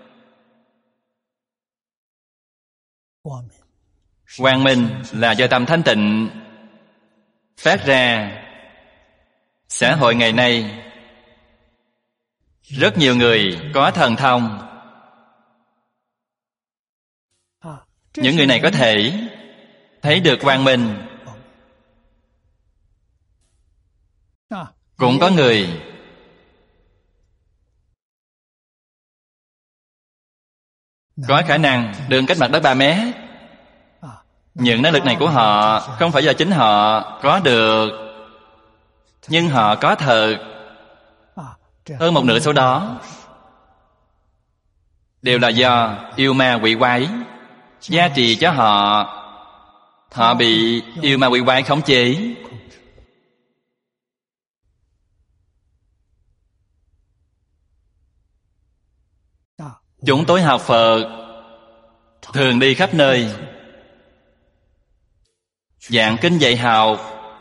Quang minh là do tâm thanh tịnh phát ra. Xã hội ngày nay rất nhiều người có thần thông. Những người này có thể thấy được quang minh. Cũng có người có khả năng đường cách mặt đất 3 mét. Những năng lực này của họ không phải do chính họ có được, nhưng họ có thật. Hơn một nửa số đó đều là do yêu ma quỷ quái gia trì cho họ. Họ bị yêu ma quỷ quái khống chế. Chúng tôi học Phật thường đi khắp nơi, giảng kinh dạy học.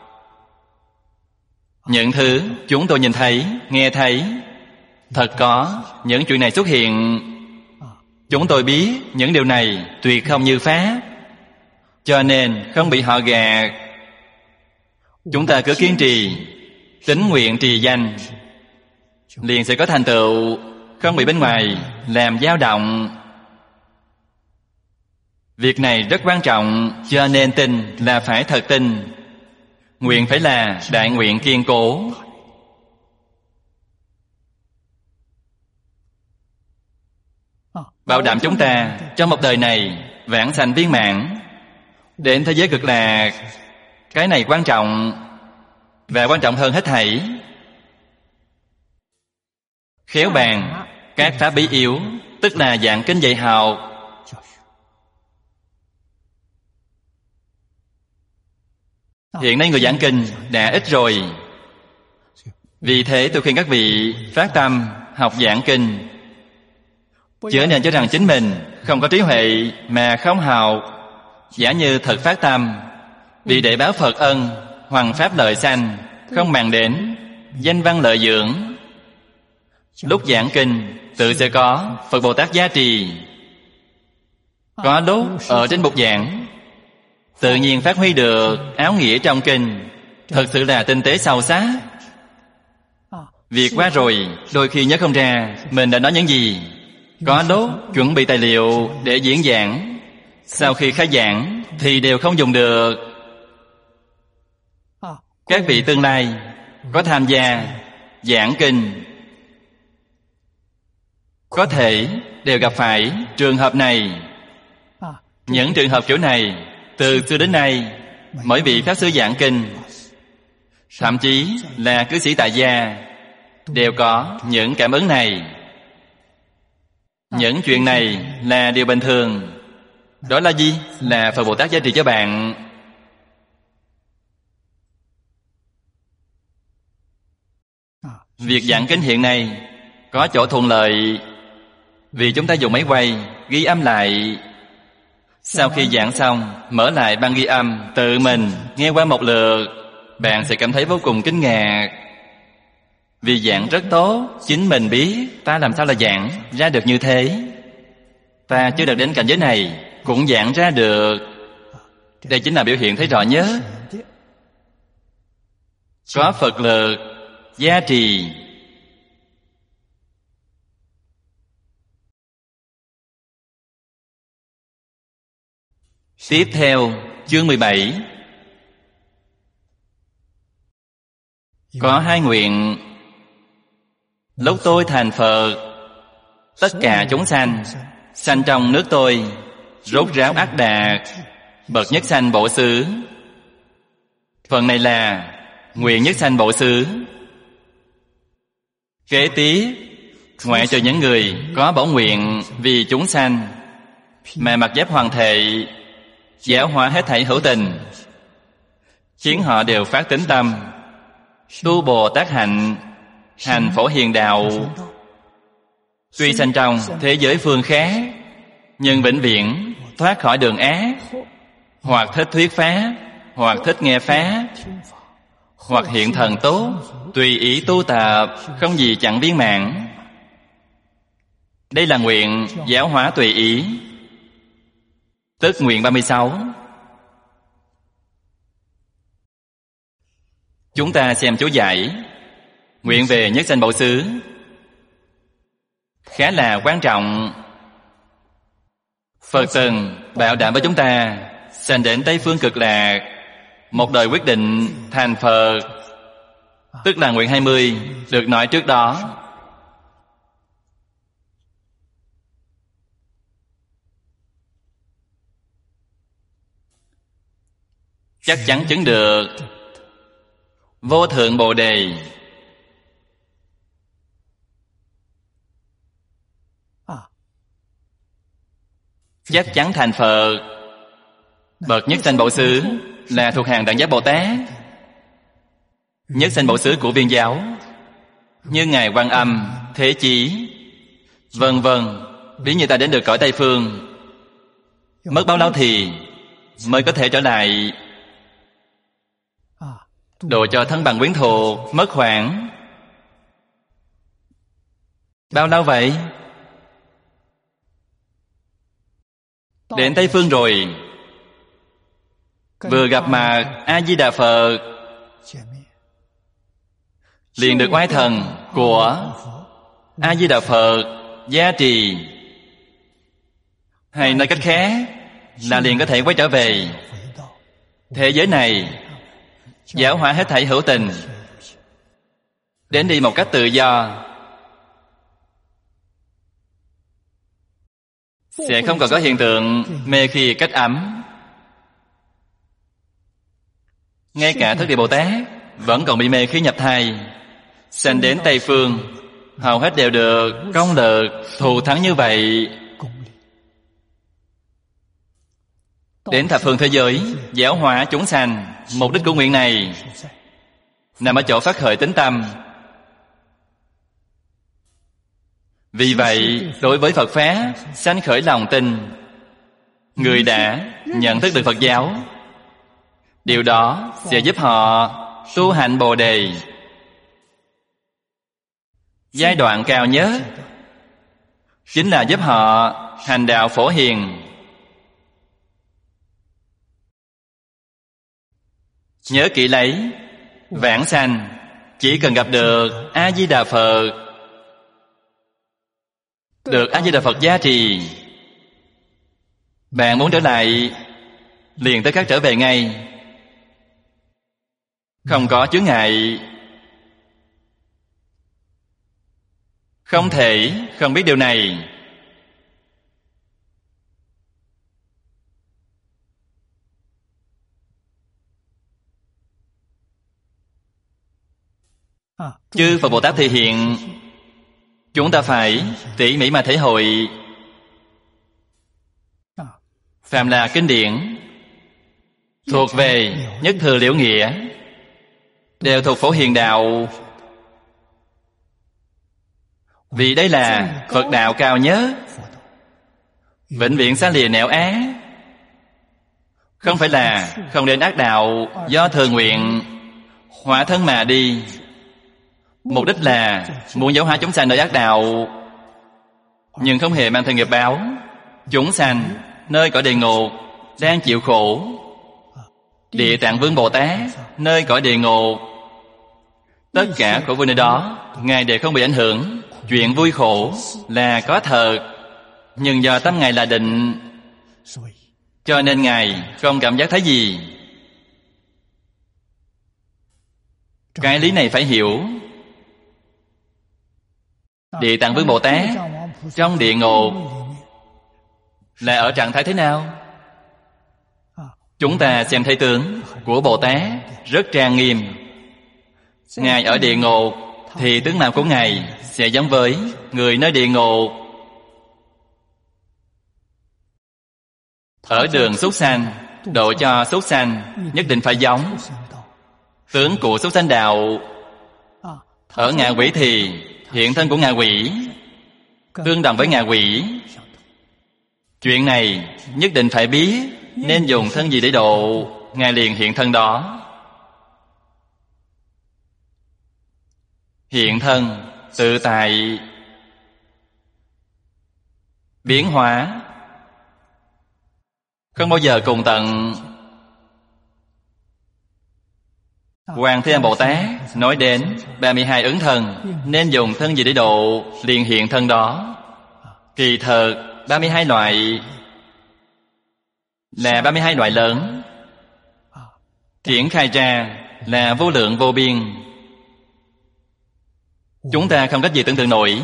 Những thứ chúng tôi nhìn thấy, nghe thấy, thật có những chuyện này xuất hiện. Chúng tôi biết những điều này tuyệt không như pháp, cho nên không bị họ gạt. Chúng ta cứ kiên trì, tín nguyện trì danh, liền sẽ có thành tựu, không bị bên ngoài làm dao động. Việc này rất quan trọng, cho nên tin là phải thật tin. Nguyện phải là đại nguyện kiên cố. Bảo đảm chúng ta trong một đời này vãng sanh viên mãn, đến thế giới cực lạc. Cái này quan trọng, và quan trọng hơn hết thảy. Khéo bàn các pháp bí yếu, tức là giảng kinh dạy học. Hiện nay người giảng kinh đã ít rồi. Vì thế tôi khuyên các vị phát tâm học giảng kinh, chớ nên cho rằng chính mình không có trí huệ mà không học. Giả như thật phát tâm, vì để báo Phật ân, hoằng pháp lợi sanh, không màng đến danh văn lợi dưỡng. Lúc giảng kinh tự sẽ có Phật Bồ Tát gia trì. Có lúc ở trên bục giảng tự nhiên phát huy được áo nghĩa trong kinh, thật sự là tinh tế sâu sắc. Việc qua rồi đôi khi nhớ không ra mình đã nói những gì. Có lúc chuẩn bị tài liệu để diễn giảng, sau khi khai giảng thì đều không dùng được. Các vị tương lai có tham gia giảng kinh có thể đều gặp phải trường hợp này. Những trường hợp kiểu này Từ xưa đến nay, mỗi vị Pháp Sư giảng kinh, thậm chí là cư sĩ tại gia, đều có những cảm ứng này. Những chuyện này là điều bình thường. Đó là gì? Là Phật Bồ Tát gia trì cho bạn. Việc giảng kinh hiện nay có chỗ thuận lợi, vì chúng ta dùng máy quay ghi âm lại. Sau khi giảng xong, mở lại băng ghi âm, tự mình nghe qua một lượt, bạn sẽ cảm thấy vô cùng kinh ngạc. Vì giảng rất tốt, chính mình biết ta làm sao là giảng ra được như thế. Ta chưa đạt đến cảnh giới này cũng giảng ra được. Đây chính là biểu hiện thấy rõ nhất. Có Phật lực gia trì. Tiếp theo, chương 17. Có hai nguyện. Lúc tôi thành Phật, tất cả chúng sanh sanh trong nước tôi, rốt ráo ác đạt, bậc nhất sanh bộ xứ. Phần này là nguyện nhất sanh bộ xứ. Kế tiếp, ngoại trừ những người có bổn nguyện vì chúng sanh mà mặc giáp hoàng thệ, giáo hóa hết thảy hữu tình, khiến họ đều phát tín tâm, tu Bồ Tát hạnh, hành Phổ Hiền đạo. Tuy sanh trong thế giới phương khác, nhưng vĩnh viễn thoát khỏi đường ác, hoặc thích thuyết pháp, hoặc thích nghe pháp, hoặc hiện thần tốt, tùy ý tu tập, không gì chẳng viên mãn. Đây là nguyện giáo hóa tùy ý, tức nguyện 36. Chúng ta xem chú giải. Nguyện về nhất sanh bộ xứ khá là quan trọng. Phật từng bảo đảm với chúng ta sanh đến Tây Phương Cực Lạc, một đời quyết định thành Phật, tức là nguyện 20 được nói trước đó. Chắc chắn chứng được vô thượng Bồ Đề. Chắc chắn thành Phật. Bậc nhất sanh bộ xứ là thuộc hàng Đẳng Giác Bồ Tát, nhất sanh bộ xứ của Viên giáo, như Ngài Quan Âm, Thế Chí, vân vân. Ví như ta đến được cõi Tây Phương, mất bao lâu thì mới có thể trở lại độ cho thân bằng quyến thuộc? Mất khoảng bao lâu vậy? Đến Tây Phương rồi, vừa gặp mặt A-di-đà Phật, liền được oai thần của A-di-đà Phật gia trì. Hay nói cách khác là liền có thể quay trở về thế giới này, giáo hóa hết thảy hữu tình, đến đi một cách tự do, sẽ không còn có hiện tượng mê khi cách ấm. Ngay cả Thất Địa Bồ Tát vẫn còn bị mê khi nhập thai, sanh đến Tây Phương, hầu hết đều được công lực thù thắng như vậy. Đến thập phương thế giới giáo hóa chúng sanh, mục đích của nguyện này nằm ở chỗ phát khởi tín tâm. Vì vậy, đối với Phật Pháp sanh khởi lòng tin, người đã nhận thức được Phật giáo, điều đó sẽ giúp họ tu hạnh Bồ Đề. Giai đoạn cao nhất chính là giúp họ hành đạo Phổ Hiền. Nhớ kỹ lấy, vãng sanh chỉ cần gặp được A-di-đà Phật, được A-di-đà Phật gia trì, bạn muốn trở lại liền tới khắc trở về ngay, không có chướng ngại. Không thể không biết điều này. chư Phật Bồ Tát thể hiện, chúng ta phải tỉ mỉ mà thể hội. Phàm là kinh điển thuộc về nhất thừa liễu nghĩa, đều thuộc Phổ Hiền đạo. Vì đây là Phật đạo cao nhất, vĩnh viễn xa lìa nẻo ác. Không phải là không đến ác đạo do thừa nguyện hóa thân mà đi. Mục đích là muốn giáo hóa chúng sanh nơi ác đạo, nhưng không hề mang theo nghiệp báo. Chúng sanh nơi cõi địa ngục đang chịu khổ. Địa Tạng Vương Bồ Tát nơi cõi địa ngục, tất cả khổ vui nơi đó Ngài đều không bị ảnh hưởng. Chuyện vui khổ là có thật, nhưng do tâm Ngài là định, cho nên Ngài không cảm giác thấy gì. Cái lý này phải hiểu. Địa Tạng Vương Bồ Tát trong địa ngục là ở trạng thái thế nào? Chúng ta xem thấy tướng của Bồ Tát rất trang nghiêm. Ngài ở địa ngục thì tướng mạo của Ngài sẽ giống với người nơi địa ngục. Ở đường súc sanh, độ cho súc sanh nhất định phải giống tướng của súc sanh đạo. Ở ngạ quỷ thì hiện thân của ngạ quỷ tương đồng với ngạ quỷ. Chuyện này nhất định phải biết, nên dùng thân gì để độ, Ngài liền hiện thân đó. Hiện thân tự tại biến hóa, không bao giờ cùng tận. Hoàng Thế Âm Bồ Tát nói đến 32 ứng thân, nên dùng thân gì để độ, liền hiện thân đó. Kỳ thật 32 loại là 32 loại lớn, triển khai ra là vô lượng vô biên. Chúng ta không cách gì tưởng tượng nổi.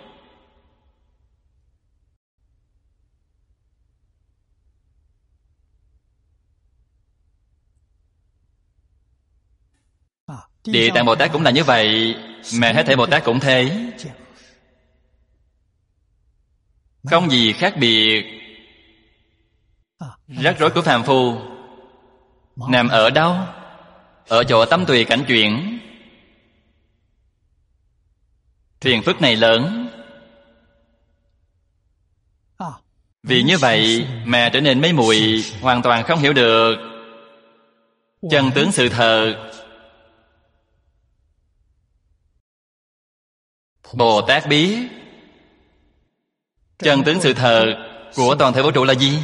Địa Tạng Bồ Tát cũng là như vậy, mà hết thảy Bồ Tát cũng thế, không gì khác biệt. Rắc rối của phàm phu nằm ở đâu? Ở chỗ tâm tùy cảnh chuyển. Phiền phức này lớn. Vì như vậy mà trở nên mê muội, hoàn toàn không hiểu được chân tướng sự thật. Bồ Tát biết chân tướng sự thật của toàn thể vũ trụ là gì?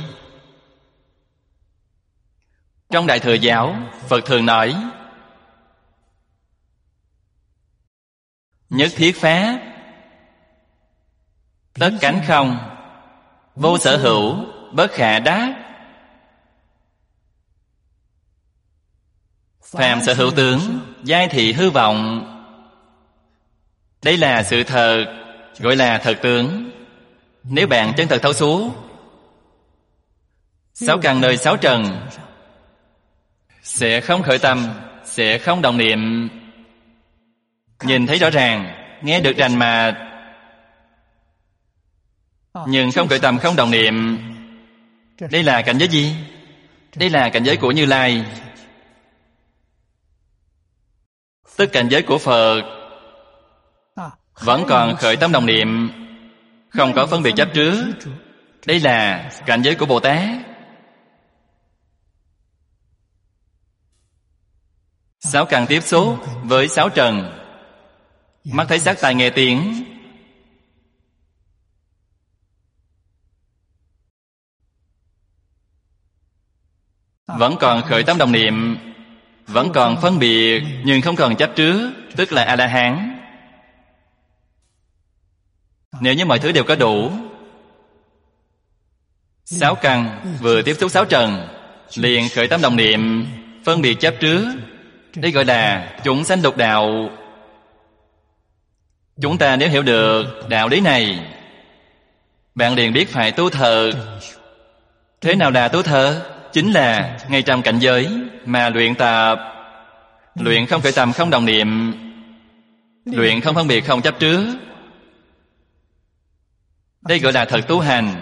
Trong Đại Thừa Giáo, Phật thường nói nhất thiết pháp, tất cánh không, vô sở hữu, bất khả đắc. Phàm sở hữu tướng, giai thị hư vọng. Đây là sự thật, gọi là thật tướng. Nếu bạn chân thật thấu suốt, sáu căn nơi sáu trần sẽ không khởi tâm, sẽ không động niệm. Nhìn thấy rõ ràng, nghe được rành mạch, nhưng không khởi tâm, không động niệm. Đây là cảnh giới gì? Đây là cảnh giới của Như Lai. Tức cảnh giới của Phật vẫn còn khởi tâm động niệm, không có phân biệt chấp trước. Đây là cảnh giới của Bồ Tát. Sáu căn tiếp xúc với sáu trần, mắt thấy sắc tai nghe tiếng, vẫn còn khởi tâm đồng niệm, vẫn còn phân biệt, nhưng không còn chấp trước, tức là A-la-hán. Nếu như mọi thứ đều có đủ, sáu căn vừa tiếp xúc sáu trần, liền khởi tâm đồng niệm, phân biệt chấp trước. Đây gọi là chúng sanh lục đạo. Chúng ta nếu hiểu được đạo lý này, bạn liền biết phải tu thờ. Thế nào là tu thờ? Chính là ngay trong cảnh giới mà luyện tập, luyện không khởi tâm, không đồng niệm, Luyện không phân biệt, không chấp trước. Đây gọi là thật tu hành.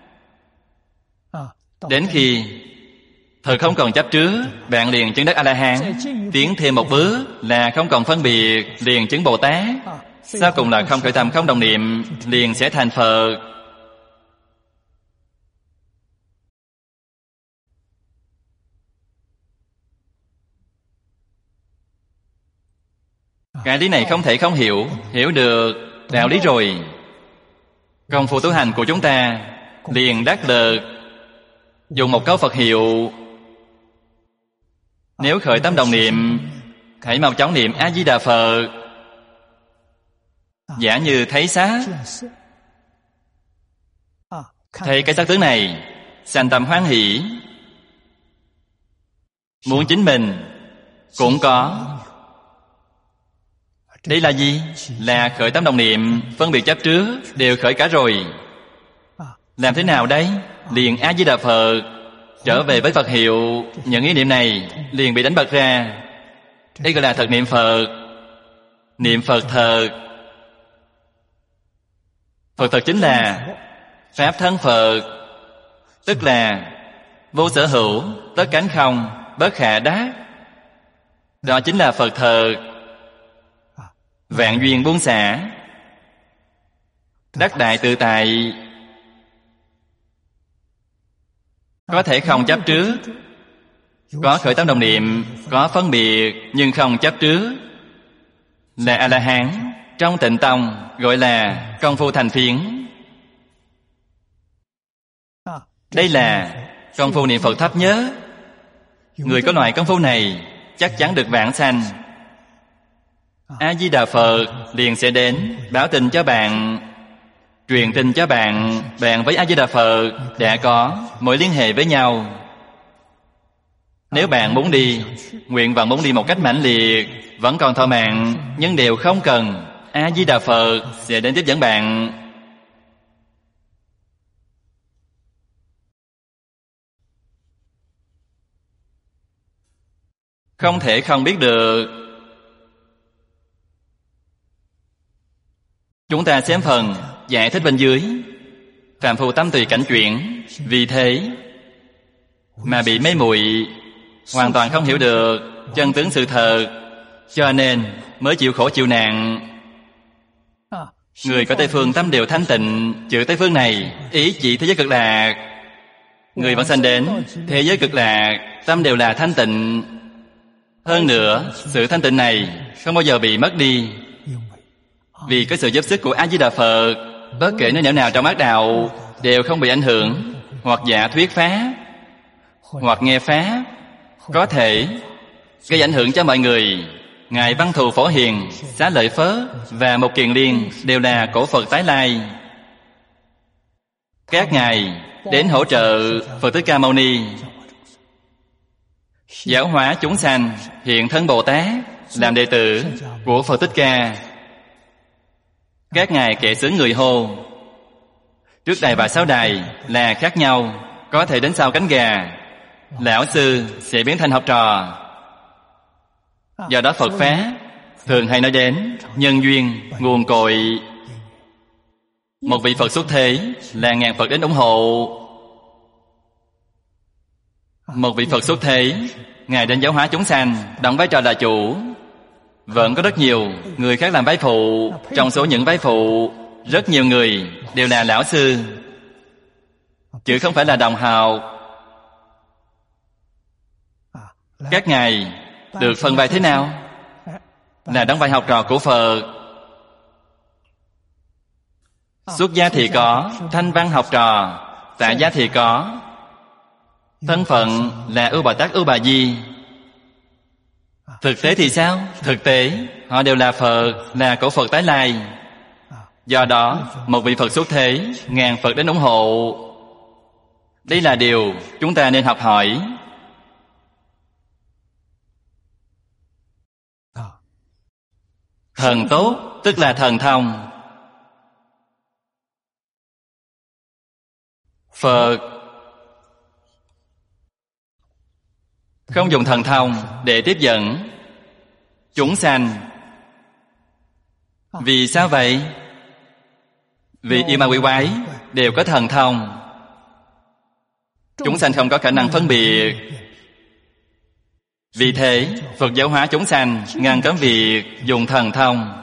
Đến khi thật không còn chấp trước, bạn liền chứng đắc A-la-hán. Tiến thêm một bước là không còn phân biệt, liền chứng Bồ Tát. Sau cùng là không khởi tâm, không đồng niệm, liền sẽ thành Phật. Cái lý này không thể không hiểu. Hiểu được đạo lý rồi, công phu tu hành của chúng ta liền đắc lực. Dùng một câu Phật hiệu, nếu khởi tâm đồng niệm, hãy mau chóng niệm A-di-đà Phật. Giả như thấy xác, thấy cái xác tướng này, sanh tâm hoan hỷ. Muốn chính mình cũng có. Đây là gì? Là khởi tâm đồng niệm, phân biệt chấp trước đều khởi cả rồi. Làm thế nào đây? Liền A-di-đà Phật, trở về với Phật hiệu. Những ý niệm này liền bị đánh bật ra. Đây gọi là thật niệm Phật. Niệm Phật thật. Phật thật chính là Pháp thân Phật, tức là vô sở hữu, tất cánh không, bất khả đắc. Đó chính là Phật thật. Vạn duyên buông xả, đắc đại tự tại. Có thể không chấp trước, có khởi tâm đồng niệm, có phân biệt nhưng không chấp trước, là A-la-hán. Trong Tịnh Tông gọi là công phu thành phiến. Đây là công phu niệm Phật thấp nhất. Người có loại công phu này chắc chắn được vãng sanh. A-di-đà Phật liền sẽ đến báo tin cho bạn, truyền tin cho bạn. Bạn với A-di-đà Phật đã có mối liên hệ với nhau. Nếu bạn muốn đi, nguyện vọng muốn đi một cách mãnh liệt, vẫn còn thọ mạng, nhưng đều không cần, A-di-đà Phật sẽ đến tiếp dẫn bạn. Không thể không biết được. Chúng ta xem phần giải thích bên dưới. Phàm phu tâm tùy cảnh chuyển, vì thế mà bị mê muội, hoàn toàn không hiểu được chân tướng sự thật, cho nên mới chịu khổ chịu nạn. Người có Tây phương tâm đều thanh tịnh. Chữ Tây phương này ý chỉ thế giới cực lạc. Người vẫn sanh đến thế giới cực lạc, tâm đều là thanh tịnh. Hơn nữa, sự thanh tịnh này không bao giờ bị mất đi. Vì có sự giúp sức của A-di-đà Phật, bất kể nơi nẻo nào trong ác đạo đều không bị ảnh hưởng, hoặc giả thuyết pháp, hoặc nghe pháp, có thể gây ảnh hưởng cho mọi người. Ngài Văn Thù Phổ Hiền, Xá Lợi Phất và Mục Kiền Liên đều là cổ Phật tái lai. Các ngài đến hỗ trợ Phật Thích Ca Mâu Ni giáo hóa chúng sanh, hiện thân Bồ Tát, làm đệ tử của Phật Thích Ca. Các ngài kệ xướng người hô. Trước đài và sau đài là khác nhau, có thể đến sau cánh gà. Lão sư sẽ biến thành học trò. Do đó Phật Pháp thường hay nói đến nhân duyên, nguồn cội. Một vị Phật xuất thế là ngàn Phật đến ủng hộ. Một vị Phật xuất thế, ngài đến giáo hóa chúng sanh, đóng vai trò là chủ. Vẫn có rất nhiều người khác làm vai phụ. Trong số những vai phụ, rất nhiều người đều là lão sư, chứ không phải là đồng học. Các ngài được phân vai thế nào? Là đóng vai học trò của Phật. Xuất gia thì có thanh văn học trò, tại gia thì có thân phận là Ưu Bà Tát, Ưu Bà Di. Thực tế thì sao? Thực tế họ đều là Phật, là cổ Phật tái lai. Do đó một vị Phật xuất thế, ngàn Phật đến ủng hộ. Đây là điều chúng ta nên học hỏi. Thần tốt tức là thần thông. Phật không dùng thần thông để tiếp dẫn chúng sanh, Vì sao vậy? Vì yêu ma quỷ quái đều có thần thông. Chúng sanh không có khả năng phân biệt. Vì thế Phật giáo hóa chúng sanh, ngăn cấm việc dùng thần thông.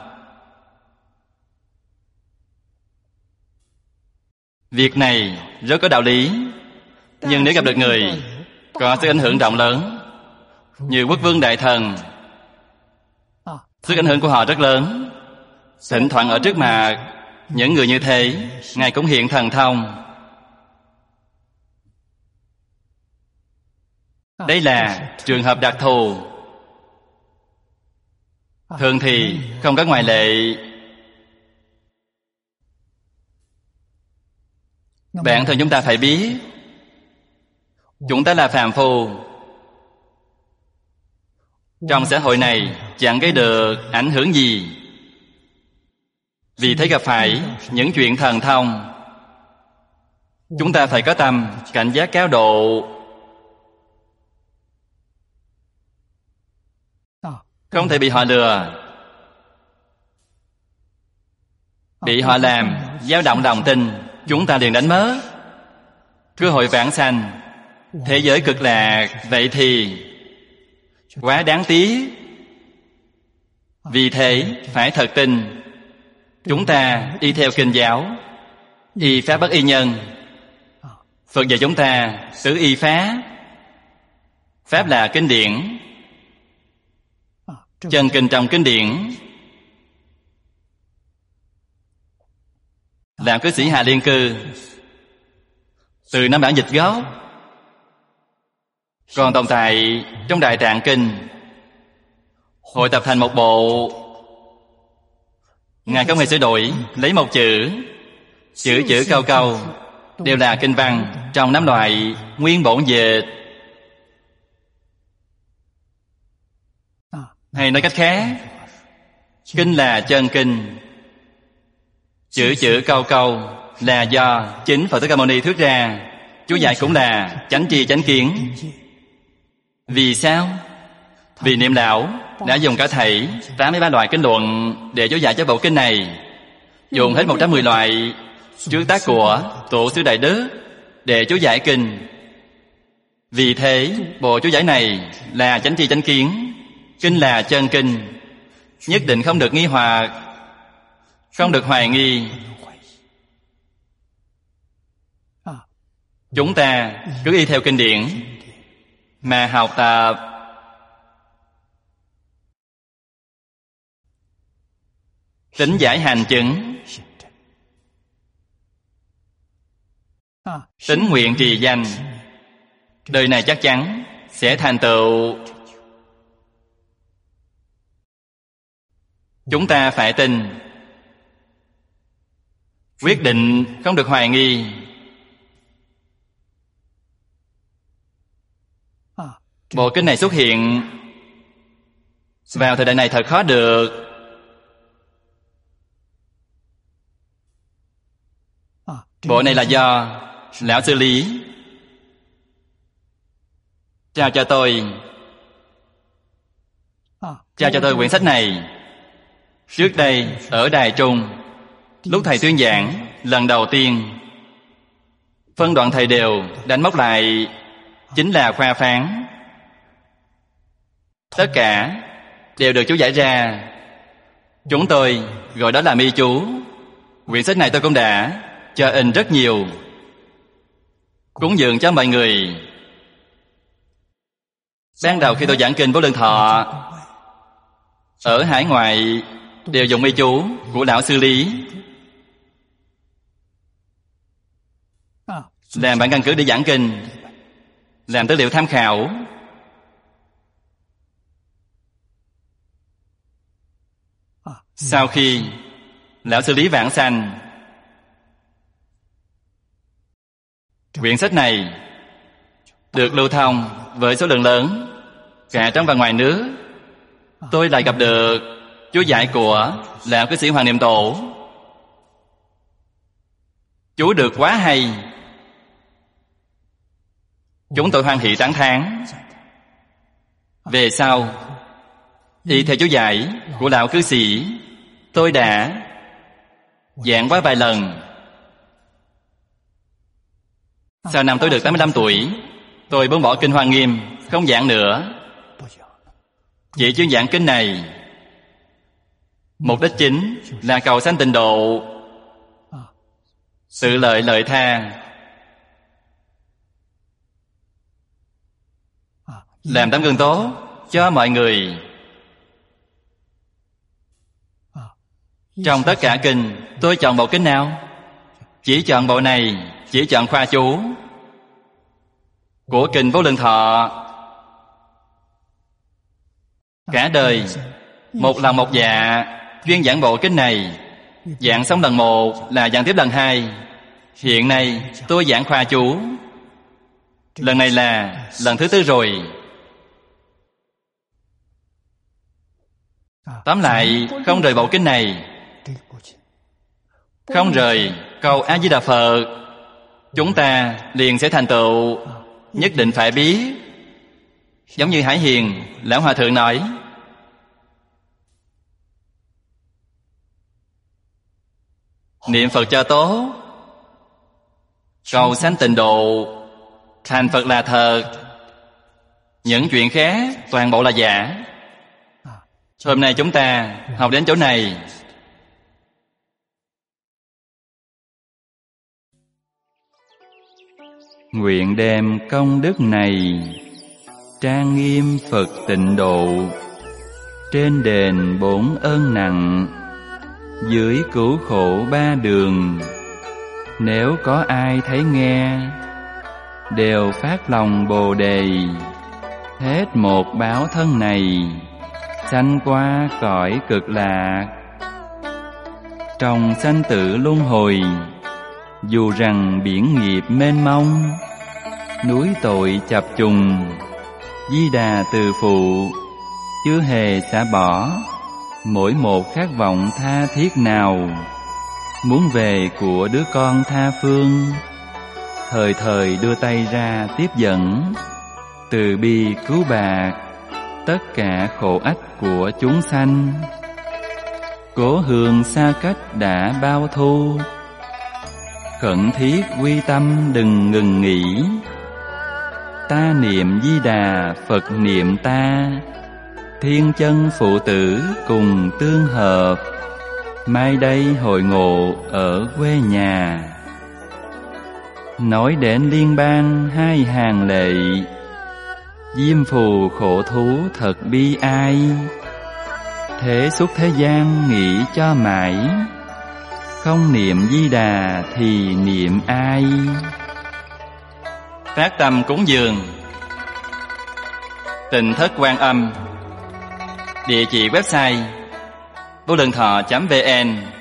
Việc này rất có đạo lý. Nhưng nếu gặp được người có sức ảnh hưởng rộng lớn như quốc vương đại thần, sức ảnh hưởng của họ rất lớn, thỉnh thoảng ở trước mặt những người như thế, Ngài cũng hiện thần thông. Đây là trường hợp đặc thù. Thường thì không có ngoại lệ. Bản thân chúng ta phải biết, chúng ta là phàm phu. Trong xã hội này chẳng gây được ảnh hưởng gì. Vì thế gặp phải những chuyện thần thông, chúng ta phải có tâm cảnh giác cao độ. Không thể bị họ lừa, bị họ làm dao động lòng tin, chúng ta liền đánh mất cơ hội vãng sanh. Thế giới cực lạc, vậy thì quá đáng tiếc. Vì thế phải thật tin. Chúng ta y theo kinh giáo, y pháp bất y nhân. Phật dạy chúng ta tứ y pháp. Pháp là kinh điển, chân kinh trong kinh điển. Làm cư sĩ Hà Liên Cư từ năm bản dịch gốc còn tồn tại trong Đại Tạng Kinh, hội tập thành một bộ. Ngài không hề sửa đổi, lấy một chữ, chữ câu câu đều là kinh văn trong 5 loại nguyên bổn dịch. Hay nói cách khác, kinh là chân kinh, chữ câu câu là do chính Phật Thích Ca Mâu Ni thuyết ra. Chú giải cũng là chánh tri chánh kiến. Vì sao? Vì Niệm Lão đã dùng cả thảy 83 loại kinh luận để chú giải cho bộ kinh này, dùng hết 110 loại trước tác của Tổ sư Đại Đức để chú giải kinh. Vì thế bộ chú giải này là chánh tri chánh kiến, kinh là chân kinh, nhất định không được nghi hoặc, không được hoài nghi. Chúng ta cứ y theo kinh điển mà học tập. Tính giải hành chứng, tính nguyện trì danh, đời này chắc chắn sẽ thành tựu. Chúng ta phải tin, quyết định không được hoài nghi. Bộ kinh này xuất hiện vào thời đại này thật khó được. Bộ này là do Lão Sư Lý trao cho tôi. Trao cho tôi quyển sách này trước đây ở Đài Trung. Lúc thầy tuyên giảng lần đầu tiên, phân đoạn thầy đều đánh mốc lại chính là khoa phán. Tất cả đều được chú giải ra. Chúng tôi gọi đó là mi chú. Quyển sách này tôi cũng đã cho in rất nhiều, cúng dường cho mọi người. Ban đầu khi tôi giảng kinh Vô Lượng Thọ ở hải ngoại đều dùng mi chú của Lão Sư Lý làm bản căn cứ để giảng kinh, làm tư liệu tham khảo. Sau khi Lão Sư Lý vãng sanh, quyển sách này được lưu thông với số lượng lớn cả trong và ngoài nước. Tôi lại gặp được chú giải của Lão Cư Sĩ Hoàng Niệm Tổ. Chú được quá hay, chúng tôi hoan hỷ tán thán. Về sau y theo chú giải của Lão Cư Sĩ tôi đã giảng qua vài lần. Sau năm tôi được 85 tuổi, tôi buông bỏ kinh Hoa Nghiêm, không giảng nữa, chỉ chuyên giảng kinh này. Mục đích chính là cầu sanh tịnh độ, tự lợi lợi tha, làm tấm gương tốt cho mọi người. Trong tất cả kinh, tôi chọn bộ kinh nào? Chỉ chọn bộ này, chỉ chọn khoa chú của kinh Vô Lượng Thọ. Cả đời một lòng một dạ chuyên giảng bộ kinh này. Giảng xong lần 1 là giảng tiếp lần 2. Hiện nay tôi giảng khoa chú, lần này là lần thứ 4 rồi. Tóm lại, không rời bộ kinh này, không rời câu A Di Đà Phật, chúng ta liền sẽ thành tựu. Nhất định phải biết. Giống như Hải Hiền Lão Hòa Thượng nói, niệm Phật cho tốt, cầu sanh tịnh độ, thành Phật là thật, những chuyện khác toàn bộ là giả. Hôm nay chúng ta học đến chỗ này. Nguyện đem công đức này trang nghiêm Phật tịnh độ, trên đền 4 ơn nặng, dưới cứu khổ 3 đường. Nếu có ai thấy nghe, đều phát lòng Bồ Đề, hết một báo thân này, sanh qua cõi cực lạc. Trong sanh tử luân hồi, dù rằng biển nghiệp mênh mông, núi tội chập trùng, Di Đà từ phụ chưa hề xả bỏ mỗi một khát vọng tha thiết nào, muốn về của đứa con tha phương, thời thời đưa tay ra tiếp dẫn, từ bi cứu bạc tất cả khổ ách của chúng sanh. Cố hương xa cách đã bao thu, khẩn thiết quy tâm đừng ngừng nghỉ. Ta niệm Di Đà, Phật niệm ta, thiên chân phụ tử cùng tương hợp, mai đây hội ngộ ở quê nhà. Nói đến liên bang 2 hàng lệ, diêm phù khổ thú thật bi ai. Thế xuất thế gian nghĩ cho mãi, không niệm Di Đà thì niệm ai. Phát tâm cúng dường Tịnh Thất Quan Âm. Địa chỉ website volunthọ.vn.